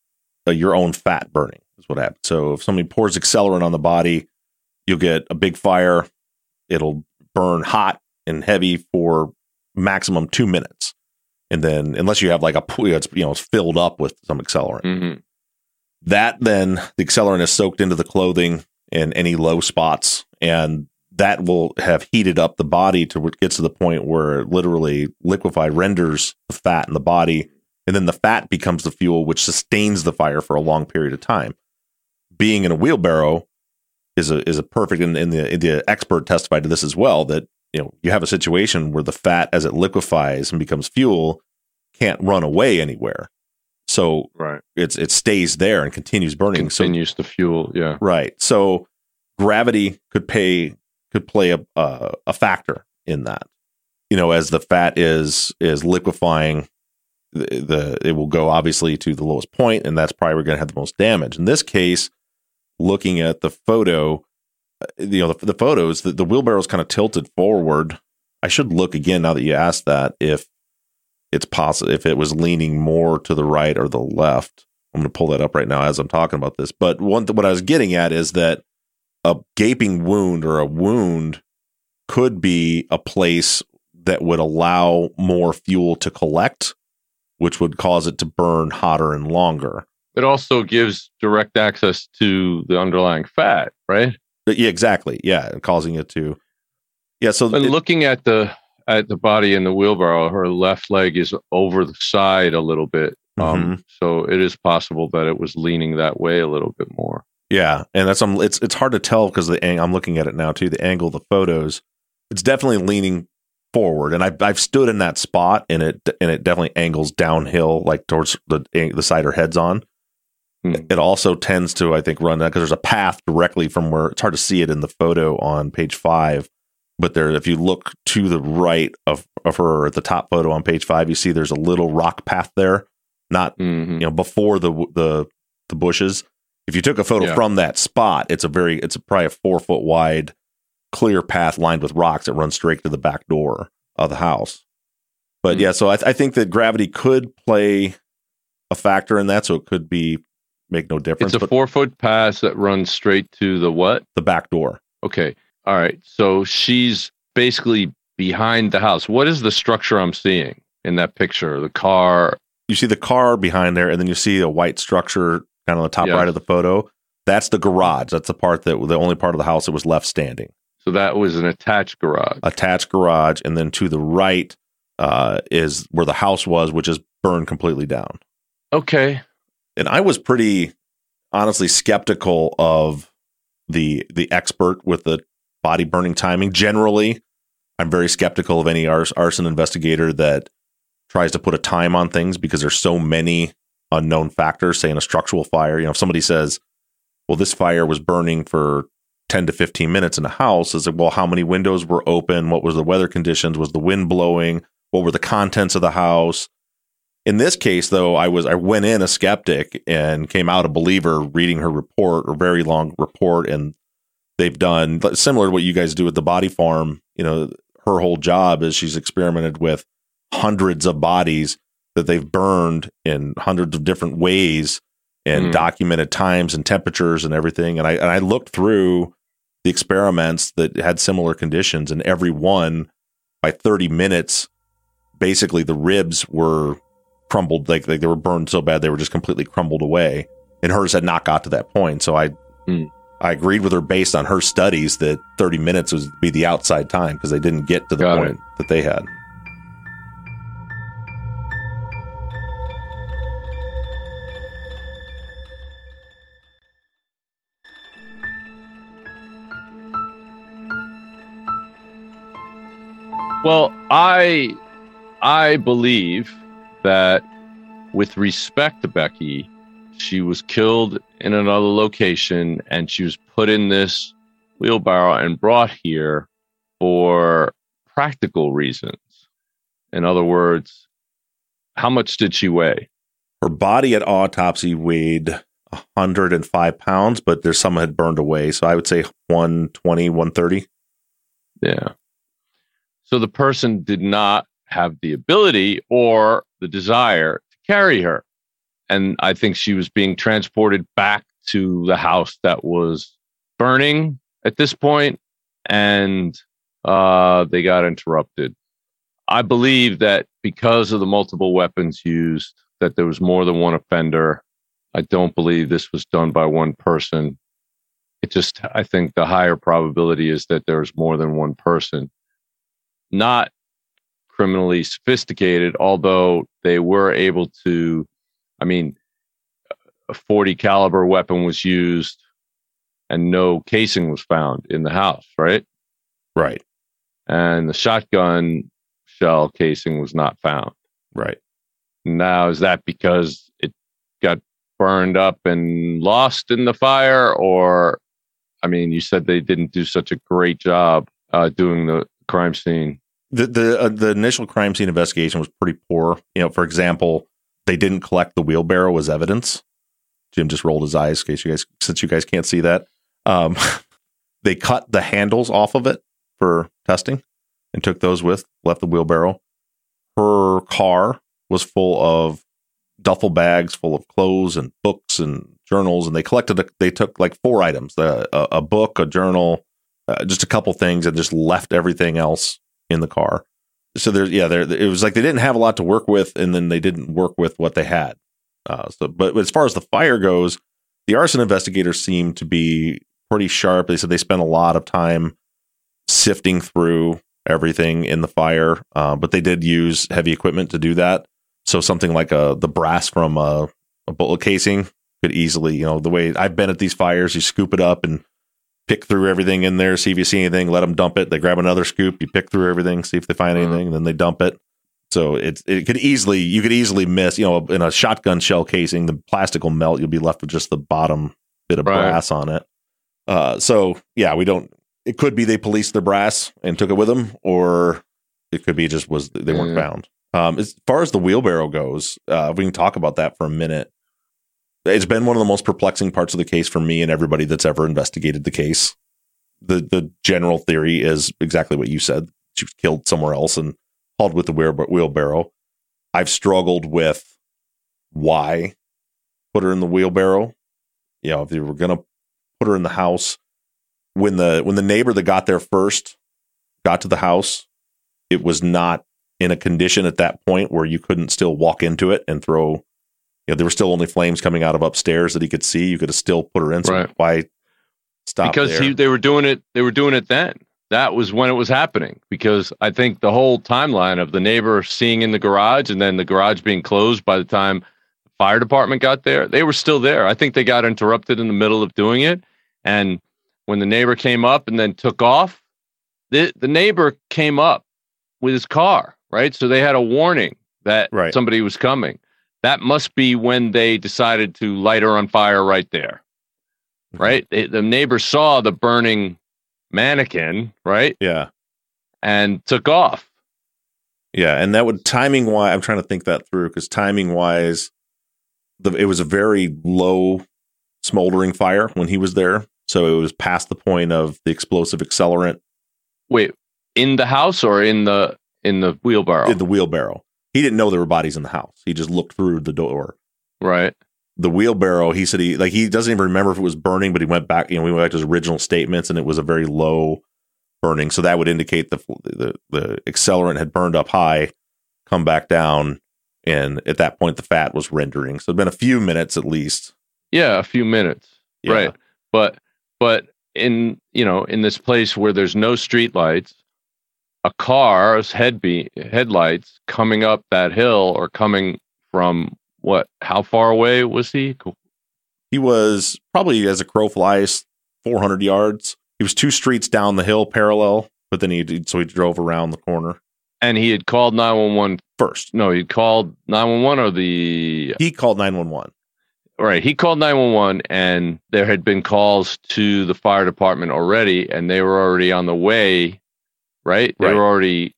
uh, your own fat burning is what happens. So if somebody pours accelerant on the body, you'll get a big fire. It'll burn hot and heavy for maximum two minutes. And then unless you have like a pool that's, you know, it's filled up with some accelerant. Mm-hmm. That then the accelerant is soaked into the clothing and any low spots, and that will have heated up the body to where it gets to the point where it literally liquefy renders the fat in the body, and then the fat becomes the fuel which sustains the fire for a long period of time. Being in a wheelbarrow is a is a perfect, and, and the the expert testified to this as well, that you know you have a situation where the fat, as it liquefies and becomes fuel, can't run away anywhere. So right. it's it stays there and continues burning. Continues so, to fuel, yeah. Right. So gravity could pay could play a uh, a factor in that. You know, as the fat is is liquefying, the, the it will go obviously to the lowest point, and that's probably going to have the most damage. In this case, looking at the photo, you know, the, the photos, the, the wheelbarrow is kind of tilted forward. I should look again now that you asked that if it's possible, if it was leaning more to the right or the left. I'm going to pull that up right now as I'm talking about this. But one th- what I was getting at is that a gaping wound or a wound could be a place that would allow more fuel to collect, which would cause it to burn hotter and longer. It also gives direct access to the underlying fat, right? Yeah, exactly. Yeah, causing it to. Yeah. So and it, looking at the at the body in the wheelbarrow, her left leg is over the side a little bit. Um, mm-hmm. So it is possible that it was leaning that way a little bit more. Yeah, and that's um, it's it's hard to tell because the ang- I'm looking at it now too. The angle of the photos, it's definitely leaning forward, and I've I've stood in that spot, and it and it definitely angles downhill, like towards the the side her head's on. Mm. It also tends to, I think, run that because there's a path directly from where it's hard to see it in the photo on page five. But there, if you look to the right of, of her at the top photo on page five, you see there's a little rock path there, not mm-hmm. you know before the the the bushes. If you took a photo yeah. from that spot, it's a very it's a, probably a four foot wide clear path lined with rocks that runs straight to the back door of the house. But mm-hmm. yeah, so I, th- I think that gravity could play a factor in that. So it could be make no difference. It's a four foot path that runs straight to the what? The back door. Okay. All right. So she's basically behind the house. What is the structure I'm seeing in that picture? The car. You see the car behind there, and then you see a white structure kind of on the top yeah. right of the photo. That's the garage. That's the part that the only part of the house that was left standing. So that was an attached garage. Attached garage, and then to the right uh, is where the house was, which is burned completely down. Okay. And I was pretty honestly skeptical of the the expert with the body burning timing. Generally, I'm very skeptical of any ars- arson investigator that tries to put a time on things because there's so many unknown factors. Say in a structural fire, you know, if somebody says, well, this fire was burning for ten to fifteen minutes in a house, is like, well, how many windows were open? What was the weather conditions? Was the wind blowing? What were the contents of the house? In this case, though, I was I went in a skeptic and came out a believer reading her report, or very long report, and they've done similar to what you guys do at the body farm. You know, her whole job is she's experimented with hundreds of bodies that they've burned in hundreds of different ways and mm. documented times and temperatures and everything. And I and I looked through the experiments that had similar conditions, and every one by thirty minutes, basically the ribs were crumbled, like, like they were burned so bad they were just completely crumbled away. And hers had not got to that point. So I mm. I agreed with her based on her studies that thirty minutes would be the outside time because they didn't get to the got point it. that they had. Well, I I believe that with respect to Becky, she was killed in another location and she was put in this wheelbarrow and brought here for practical reasons. In other words, how much did she weigh? Her body at autopsy weighed one hundred five pounds, but there's some had burned away. So I would say one twenty, one thirty. Yeah. So the person did not have the ability or the desire to carry her. and I think she was being transported back to the house that was burning at this point, and uh, they got interrupted. I believe that because of the multiple weapons used, that there was more than one offender. I don't believe this was done by one person. It just, I think the higher probability is that there's more than one person. Not criminally sophisticated, although they were able to, I mean, a forty caliber weapon was used and no casing was found in the house, right? Right. And the shotgun shell casing was not found. Right. Now, is that because it got burned up and lost in the fire? Or, I mean, you said they didn't do such a great job uh, doing the crime scene. The the uh, the initial crime scene investigation was pretty poor. You know, for example, they didn't collect the wheelbarrow as evidence. Jim just rolled his eyes, in case you guys, since you guys can't see that. Um, they cut the handles off of it for testing and took those with, left the wheelbarrow. Her car was full of duffel bags full of clothes and books and journals, and they collected, a, they took like four items, a, a, a book, a journal, uh, just a couple things, and just left everything else in the car. So there's, yeah, there, it was like they didn't have a lot to work with, and then they didn't work with what they had. Uh, so, but, but as far as the fire goes, the arson investigators seem to be pretty sharp. They said they spent a lot of time sifting through everything in the fire, uh, but they did use heavy equipment to do that. So something like a the brass from a, a bullet casing could easily, you know, the way I've been at these fires, you scoop it up and pick through everything in there, see if you see anything, let them dump it. They grab another scoop, you pick through everything, see if they find anything, and then they dump it. So it it could easily, you could easily miss, you know, in a shotgun shell casing, the plastic will melt. You'll be left with just the bottom bit of right. brass on it. Uh, so yeah, we don't, it could be they policed the brass and took it with them, or it could be just was, they weren't mm. found. Um, as far as the wheelbarrow goes, uh, we can talk about that for a minute. It's been one of the most perplexing parts of the case for me and everybody that's ever investigated the case. The the general theory is exactly what you said. She was killed somewhere else and hauled with the wheelbarrow. I've struggled with why put her in the wheelbarrow. You know, if they were going to put her in the house, when the when the neighbor that got there first got to the house, it was not in a condition at that point where you couldn't still walk into it and throw, you know, there were still only flames coming out of upstairs that he could see. You could have still put her in. So right. why stop because there? He, they were doing it. They were doing it then. That was when it was happening, because I think the whole timeline of the neighbor seeing in the garage and then the garage being closed by the time the fire department got there, they were still there. I think they got interrupted in the middle of doing it. And when the neighbor came up and then took off, the, the neighbor came up with his car, right? So they had a warning that right. somebody was coming. That must be when they decided to light her on fire right there, mm-hmm. right? They, the neighbor saw the burning mannequin, right? Yeah. And took off. Yeah, and that would, timing wise, I'm trying to think that through, because timing wise, the, it was a very low smoldering fire when he was there. So it was past the point of the explosive accelerant. Wait, in the house or in the in the wheelbarrow? In the wheelbarrow. He didn't know there were bodies in the house. He just looked through the door. Right. The wheelbarrow, he said he like he doesn't even remember if it was burning, but he went back, you know, we went back to his original statements, and it was a very low burning. So that would indicate the the the accelerant had burned up high, come back down, and at that point the fat was rendering. So it'd been a few minutes at least. Yeah, a few minutes. Yeah. Right. But but in you know, in this place where there's no street lights, a car's head be- headlights coming up that hill or coming from what? How far away was he? He was probably, as a crow flies, four hundred yards. He was two streets down the hill parallel, but then he so he drove around the corner. And he had called nine one one first. No, he called nine one one or the... He called nine one one. Right. He called nine one one, and there had been calls to the fire department already, and they were already on the way, right? They right. were already...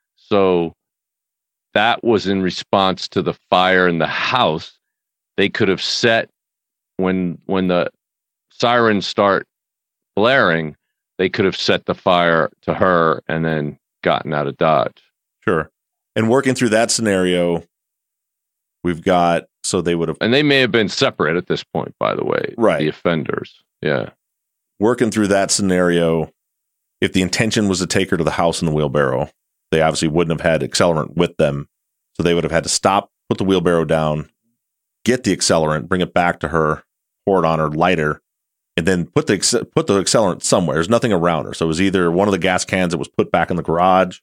So that was in response to the fire in the house. They could have set, when when the sirens start blaring, they could have set the fire to her and then gotten out of Dodge. Sure. And working through that scenario, We've got, so they would have, and they may have been separate at this point, by the way, right? The offenders, yeah. Working through that scenario, if the intention was to take her to the house in the wheelbarrow, they obviously wouldn't have had accelerant with them, so they would have had to stop, put the wheelbarrow down, get the accelerant, bring it back to her, pour it on her, light her, and then put the put the accelerant somewhere. There's nothing around her, so it was either one of the gas cans that was put back in the garage,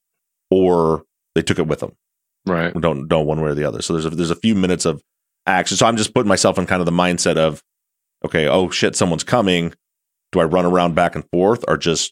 or they took it with them. Right. We don't know one way or the other. So there's a, there's a few minutes of action. So I'm just putting myself in kind of the mindset of, okay, oh shit, someone's coming. Do I run around back and forth, or just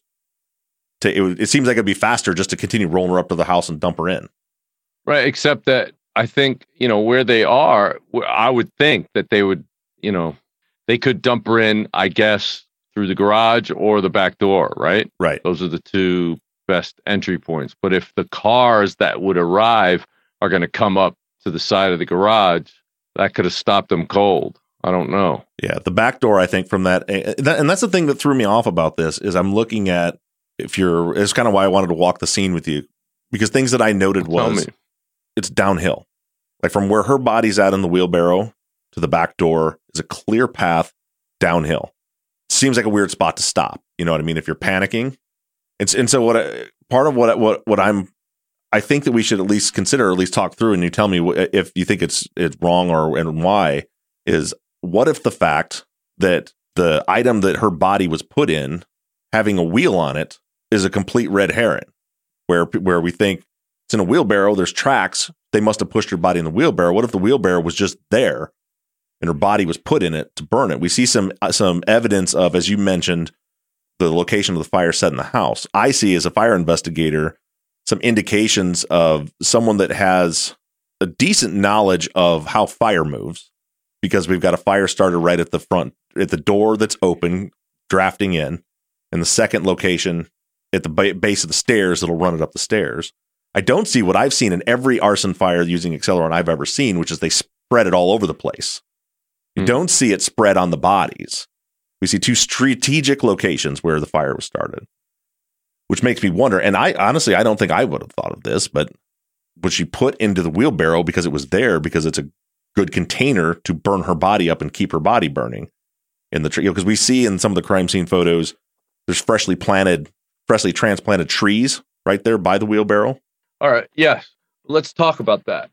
to, it, it seems like it'd be faster just to continue rolling her up to the house and dump her in. Right. Except that I think, you know, where they are, I would think that they would, you know, they could dump her in, I guess, through the garage or the back door, right? Right. Those are the two best entry points. But if the cars that would arrive are going to come up to the side of the garage, that could have stopped them cold. I don't know. Yeah, the back door, I think, from that, and that's the thing that threw me off about this, is I'm looking at, if you're, it's kind of why I wanted to walk the scene with you, because things that I noted was, it's downhill. Like from where her body's at in the wheelbarrow to the back door is a clear path downhill. Seems like a weird spot to stop. You know what I mean? If you're panicking. It's, and so what I, part of what, what, what I'm, I think that we should at least consider, or at least talk through, and you tell me if you think it's it's wrong or and why, is what if the fact that the item that her body was put in, having a wheel on it, is a complete red herring, where where we think it's in a wheelbarrow, there's tracks, they must have pushed her body in the wheelbarrow. What if the wheelbarrow was just there and her body was put in it to burn it? We see some some evidence of, as you mentioned, the location of the fire set in the house. I see, as a fire investigator, some indications of someone that has a decent knowledge of how fire moves, because we've got a fire starter right at the front, at the door that's open, drafting in, and the second location at the ba- base of the stairs that'll run it up the stairs. I don't see what I've seen in every arson fire using accelerant I've ever seen, which is they spread it all over the place. You mm. don't see it spread on the bodies. We see two strategic locations where the fire was started, which makes me wonder. And I honestly, I don't think I would have thought of this, but was she put into the wheelbarrow because it was there, because it's a good container to burn her body up and keep her body burning in the tree? Because you know, we see in some of the crime scene photos, there's freshly planted, freshly transplanted trees right there by the wheelbarrow. All right. Yes. Let's talk about that.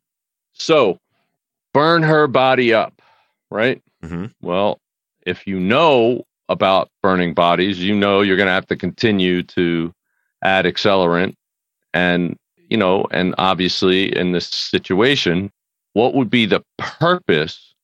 So burn her body up, right? Mm-hmm. Well, if you know about burning bodies, you know you're going to have to continue to add accelerant. And, you know, and obviously in this situation, what would be the purpose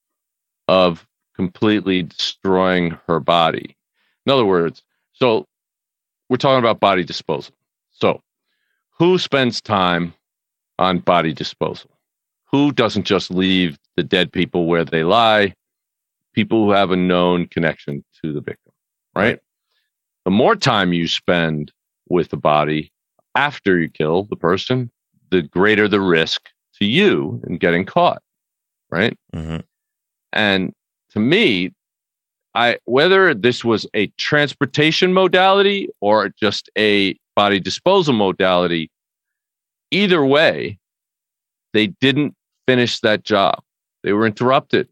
of completely destroying her body? In other words, so we're talking about body disposal. So who spends time on body disposal? Who doesn't just leave the dead people where they lie? People who have a known connection to the victim, right? right? The more time you spend with the body after you kill the person, the greater the risk to you in getting caught, right? Mm-hmm. And to me, I whether this was a transportation modality or just a body disposal modality, either way, they didn't finish that job. They were interrupted.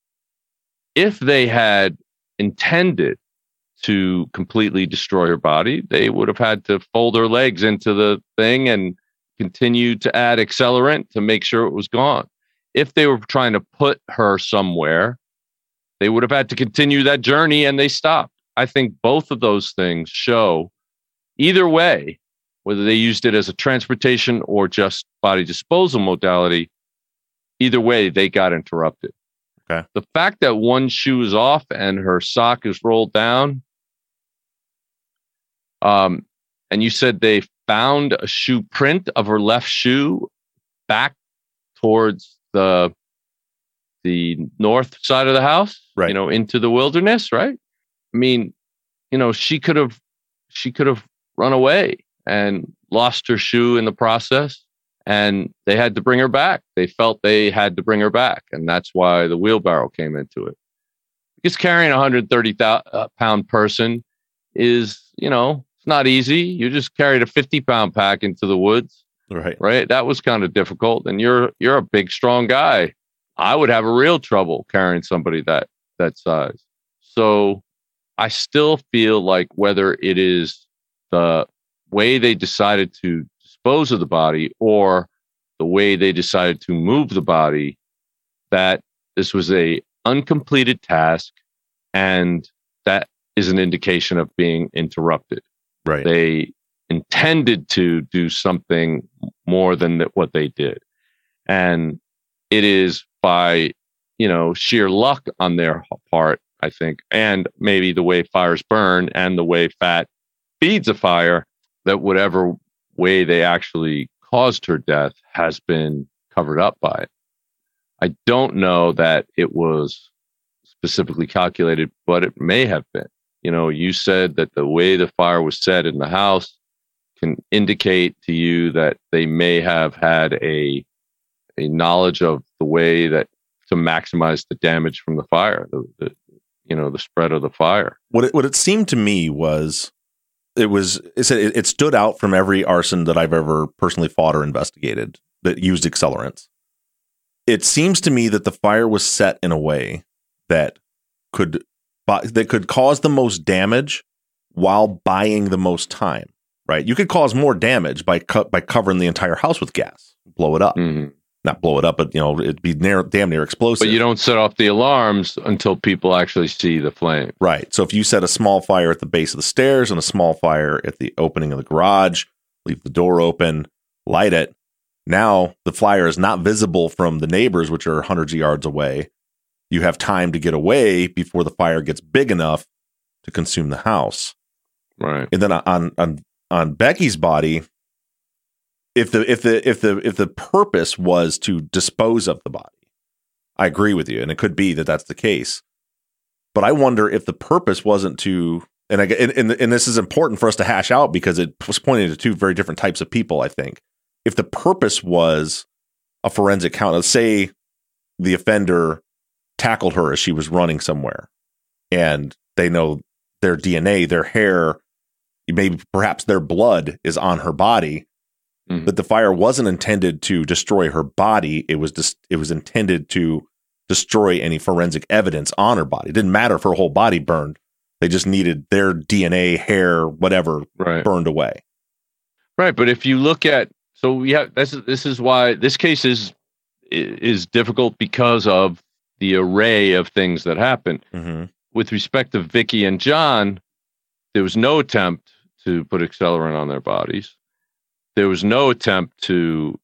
If they had intended to completely destroy her body, they would have had to fold her legs into the thing and continue to add accelerant to make sure it was gone. If they were trying to put her somewhere, they would have had to continue that journey, and they stopped. I think both of those things show, either way, whether they used it as a transportation or just body disposal modality, either way, they got interrupted. Okay. The fact that one shoe is off and her sock is rolled down, um, and you said they found a shoe print of her left shoe back towards the the north side of the house, right? You know, into the wilderness, right? I mean, you know, she could have she could have run away and lost her shoe in the process. And they had to bring her back. They felt they had to bring her back. And that's why the wheelbarrow came into it. Because carrying a one hundred thirty pound person is, you know, it's not easy. You just carried a fifty pound pack into the woods. Right. Right. That was kind of difficult. And you're, you're a big, strong guy. I would have a real trouble carrying somebody that that size. So I still feel like whether it is the way they decided to dispose of the body or the way they decided to move the body, that this was a uncompleted task, and that is an indication of being interrupted. Right. They intended to do something more than that what they did. And it is by, you know, sheer luck on their part, I think, and maybe the way fires burn and the way fat feeds a fire, that whatever way they actually caused her death has been covered up by it. I don't know that it was specifically calculated, but it may have been. You know, you said that the way the fire was set in the house can indicate to you that they may have had a a knowledge of the way that to maximize the damage from the fire, the, the you know, the spread of the fire. What it, what it seemed to me was it was it, said it stood out from every arson that I've ever personally fought or investigated that used accelerants. It seems to me that the fire was set in a way that could that could cause the most damage while buying the most time. Right? You could cause more damage by co- by covering the entire house with gas, blow it up. Mm-hmm. Not blow it up, but you know, it'd be near, damn near explosive. But you don't set off the alarms until people actually see the flame. Right. So if you set a small fire at the base of the stairs and a small fire at the opening of the garage, leave the door open, light it. Now the fire is not visible from the neighbors, which are hundreds of yards away. You have time to get away before the fire gets big enough to consume the house. Right. And then on on on Becky's body, if the if the if the if the purpose was to dispose of the body, I agree with you, and it could be that that's the case. But I wonder if the purpose wasn't to, and I and, and and this is important for us to hash out because it was pointing to two very different types of people. I think if the purpose was a forensic count, let's say the offender tackled her as she was running somewhere, and they know their D N A, their hair, maybe perhaps their blood is on her body. Mm-hmm. That the fire wasn't intended to destroy her body. It was dis- it was intended to destroy any forensic evidence on her body. It didn't matter if her whole body burned. They just needed their D N A, hair, whatever, right. burned away. Right. But if you look at, so we have, this is, this is why this case is, is difficult because of the array of things that happened. Mm-hmm. With respect to Vicky and John, there was no attempt to put accelerant on their bodies. There was no attempt to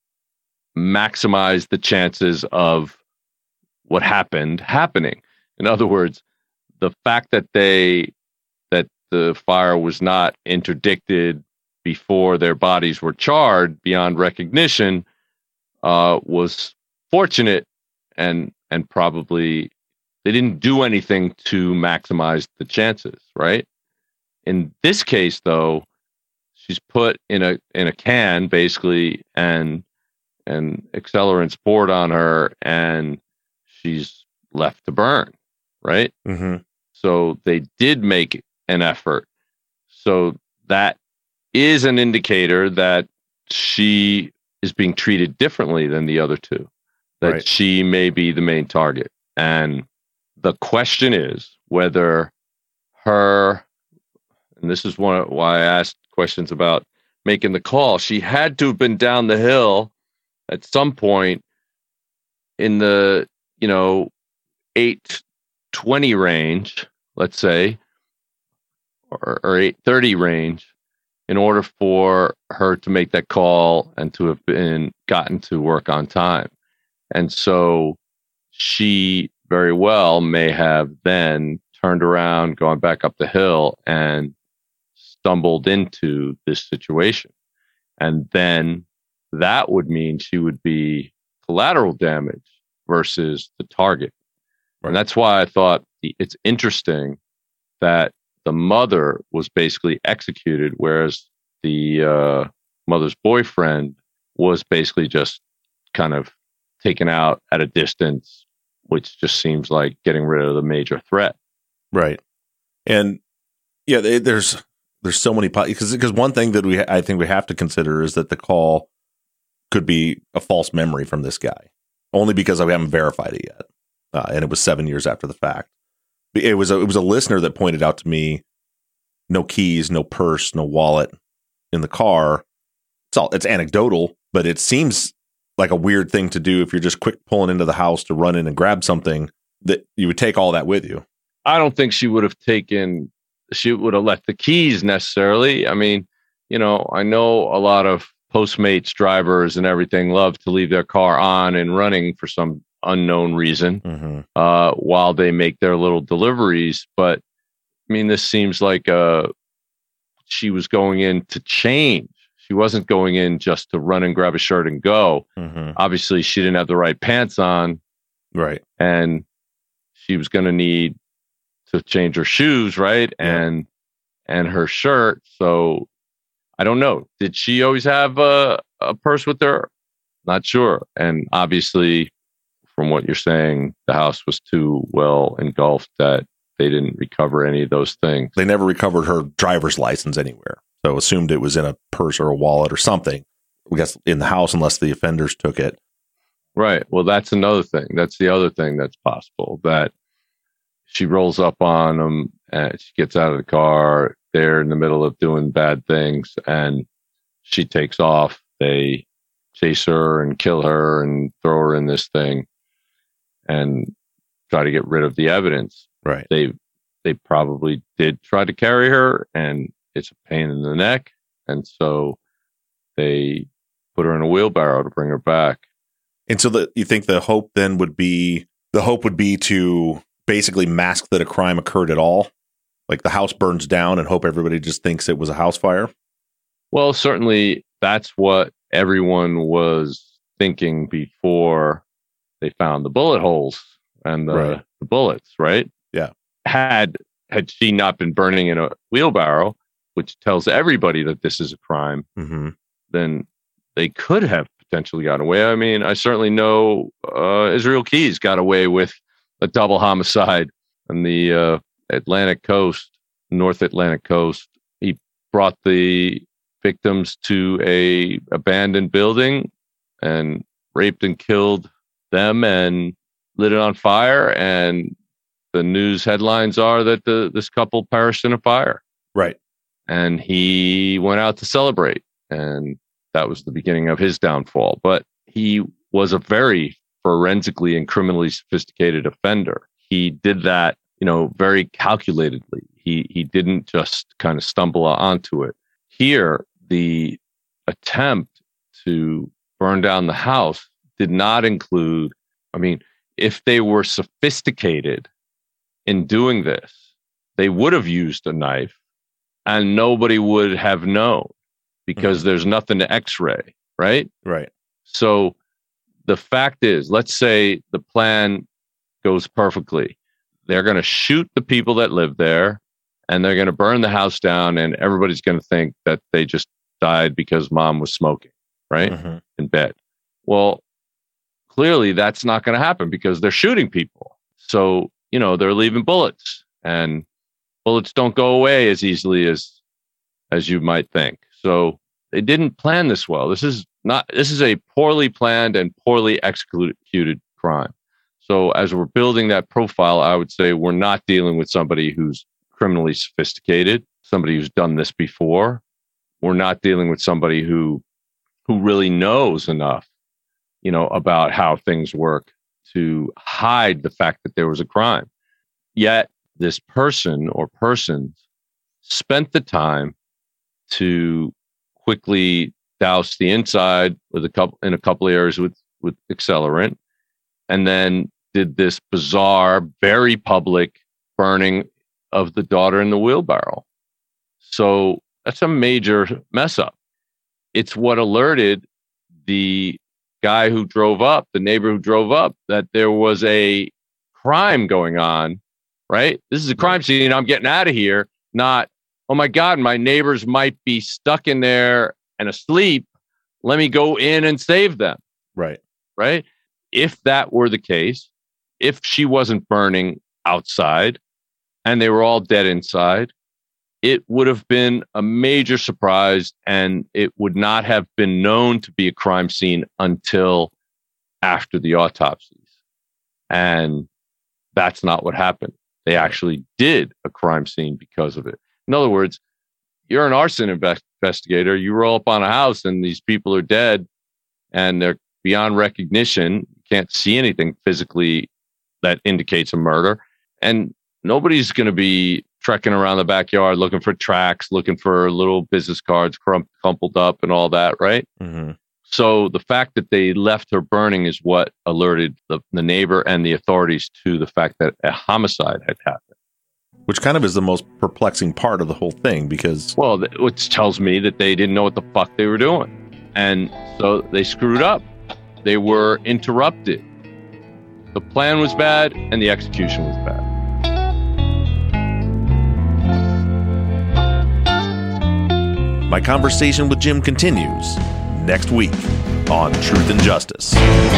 maximize the chances of what happened happening. In other words, the fact that they that the fire was not interdicted before their bodies were charred beyond recognition uh, was fortunate, and and probably they didn't do anything to maximize the chances. Right. In this case, though, she's put in a in a can basically, and and accelerants poured on her, and she's left to burn. Right. Mm-hmm. So they did make an effort. So that is an indicator that she is being treated differently than the other two. That right. she may be the main target, and the question is whether her. And this is one why I asked questions about making the call. She had to have been down the hill at some point in the, you know, eight twenty range, let's say, or, or eight thirty range, in order for her to make that call and to have been gotten to work on time. And so she very well may have then turned around, gone back up the hill, and stumbled into this situation. And then that would mean she would be collateral damage versus the target. Right. And that's why I thought it's interesting that the mother was basically executed, whereas the uh, mother's boyfriend was basically just kind of taken out at a distance, which just seems like getting rid of the major threat. Right. And yeah, they, there's there's so many because because one thing that we I think we have to consider is that the call could be a false memory from this guy. only because I haven't verified it yet. Uh, and it was seven years after the fact. It was a, it was a listener that pointed out to me, no keys, no purse, no wallet in the car. It's all, it's anecdotal, but it seems like a weird thing to do if you're just quick pulling into the house to run in and grab something, that you would take all that with you. I don't think she would have taken, she would have left the keys necessarily. I mean, you know, I know a lot of Postmates drivers and everything love to leave their car on and running for some unknown reason mm-hmm. uh, while they make their little deliveries. But I mean, this seems like uh, she was going in to change. She wasn't going in just to run and grab a shirt and go. Mm-hmm. Obviously, she didn't have the right pants on. Right. And she was going to need to change her shoes, right? Yeah. And and her shirt. So I don't know. Did she always have a, a purse with her? Not sure. And obviously, from what you're saying, the house was too well engulfed that they didn't recover any of those things. They never recovered her driver's license anywhere. So assumed it was in a purse or a wallet or something, I guess, in the house, unless the offenders took it. Right. Well, that's another thing. That's the other thing that's possible, that she rolls up on them and she gets out of the car. They're in the middle of doing bad things and she takes off. They chase her and kill her and throw her in this thing and try to get rid of the evidence. Right. They, they probably did try to carry her, and it's a pain in the neck. And so they put her in a wheelbarrow to bring her back. And so the, you think the hope then would be, the hope would be to basically mask that a crime occurred at all? Like the house burns down and hope everybody just thinks it was a house fire? Well, certainly that's what everyone was thinking before they found the bullet holes and the, right. the bullets, right? Yeah. Had, had she not been burning in a wheelbarrow, which tells everybody that this is a crime, mm-hmm. then they could have potentially got away. I mean, I certainly know uh, Israel Keys got away with a double homicide on the uh, Atlantic coast, North Atlantic coast. He brought the victims to a abandoned building and raped and killed them and lit it on fire. And the news headlines are that the this couple perished in a fire. Right. And he went out to celebrate, and that was the beginning of his downfall. But he was a very forensically and criminally sophisticated offender. He did that, you know, very calculatedly. He he didn't just kind of stumble onto it. Here, the attempt to burn down the house did not include, I mean, if they were sophisticated in doing this, they would have used a knife and nobody would have known, because mm-hmm. there's nothing to x-ray, right? Right. So the fact is, let's say the plan goes perfectly. They're going to shoot the people that live there, and they're going to burn the house down, and everybody's going to think that they just died because mom was smoking, right? Mm-hmm. In bed. Well, clearly that's not going to happen because they're shooting people. So, you know, they're leaving bullets, and bullets don't go away as easily as as you might think. So they didn't plan this well. This is not this is a poorly planned and poorly executed crime. So as we're building that profile, I would say we're not dealing with somebody who's criminally sophisticated, somebody who's done this before. We're not dealing with somebody who who really knows enough, you know, about how things work to hide the fact that there was a crime. Yet this person or persons spent the time to quickly douse the inside with a couple in a couple of areas with, with accelerant, and then did this bizarre, very public burning of the daughter in the wheelbarrow. So that's a major mess up. It's what alerted the guy who drove up, the neighbor who drove up, that there was a crime going on, right? This is a crime scene. I'm getting out of here. Not, oh my God, my neighbors might be stuck in there and asleep. Let me go in and save them. Right. Right. If that were the case, if she wasn't burning outside and they were all dead inside, it would have been a major surprise, and it would not have been known to be a crime scene until after the autopsies. And that's not what happened. They actually did a crime scene because of it. In other words, you're an arson invest- investigator. You roll up on a house and these people are dead and they're beyond recognition. You can't see anything physically that indicates a murder. And nobody's going to be trekking around the backyard looking for tracks, looking for little business cards crump- crumpled up and all that, right? Mm-hmm. So the fact that they left her burning is what alerted the, the neighbor and the authorities to the fact that a homicide had happened. Which kind of is the most perplexing part of the whole thing because... Well, which tells me that they didn't know what the fuck they were doing. And so they screwed up. They were interrupted. The plan was bad and the execution was bad. My conversation with Jim continues next week on Truth and Justice.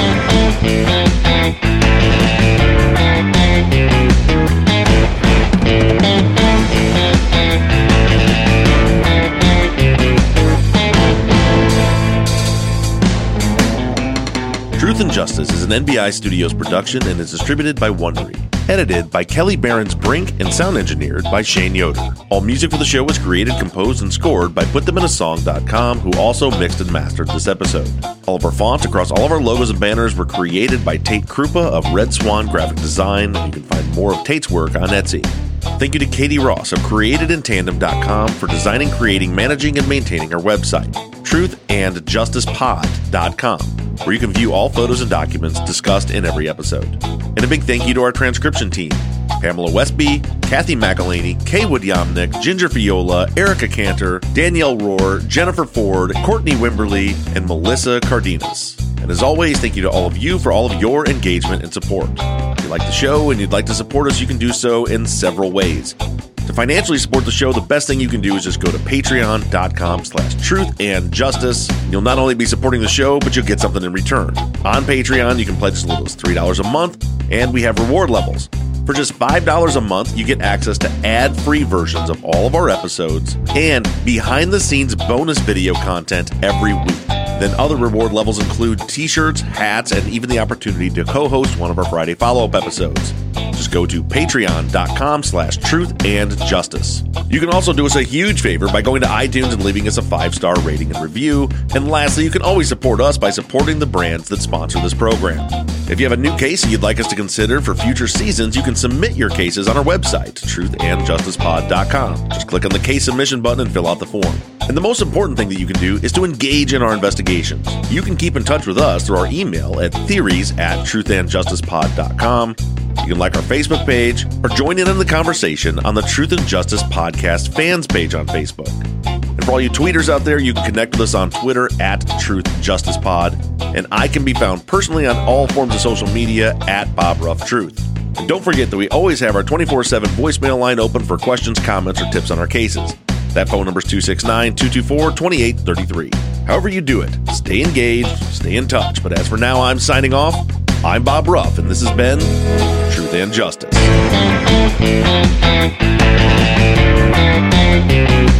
Truth and Justice is an N B I Studios production and is distributed by Wondery. Edited by Kelly Barons Brink and sound engineered by Shane Yoder. All music for the show was created, composed, and scored by put them in a song dot com, who also mixed and mastered this episode. All of our fonts across all of our logos and banners were created by Tate Krupa of Red Swan Graphic Design. You can find more of Tate's work on Etsy. Thank you to Katie Ross of created in tandem dot com for designing, creating, managing, and maintaining our website. truth and justice pod dot com, where you can view all photos and documents discussed in every episode. And a big thank you to our transcription team: Pamela Westby, Kathy McElhaney, Kaywood Yomnick, Ginger Fiola, Erica Cantor, Danielle Rohr, Jennifer Ford, Courtney Wimberly, and Melissa Cardenas. And as always, thank you to all of you for all of your engagement and support. If you like the show and you'd like to support us, you can do so in several ways. To financially support the show, the best thing you can do is just go to patreon dot com slash truth and justice. You'll not only be supporting the show, but you'll get something in return. On Patreon, you can pledge as little as three dollars a month, and we have reward levels. For just five dollars a month, you get access to ad-free versions of all of our episodes and behind-the-scenes bonus video content every week. Then other reward levels include t-shirts, hats, and even the opportunity to co-host one of our Friday follow-up episodes. Just go to patreon dot com slash truth and justice. You can also do us a huge favor by going to iTunes and leaving us a five-star rating and review. And lastly, you can always support us by supporting the brands that sponsor this program. If you have a new case you'd like us to consider for future seasons, you can submit your cases on our website, truth and justice pod dot com. Just click on the case submission button and fill out the form. And the most important thing that you can do is to engage in our investigations. You can keep in touch with us through our email at theories at truth and justice pod dot com. You can like our Facebook page or join in on the conversation on the Truth and Justice Podcast fans page on Facebook. And for all you tweeters out there, you can connect with us on Twitter at Truth Justice Pod. And I can be found personally on all forms of social media at Bob Ruff Truth. And don't forget that we always have our twenty-four seven voicemail line open for questions, comments, or tips on our cases. That phone number is two six nine, two two four, two eight three three. However you do it, stay engaged, stay in touch. But as for now, I'm signing off. I'm Bob Ruff, and this has been Truth and Justice.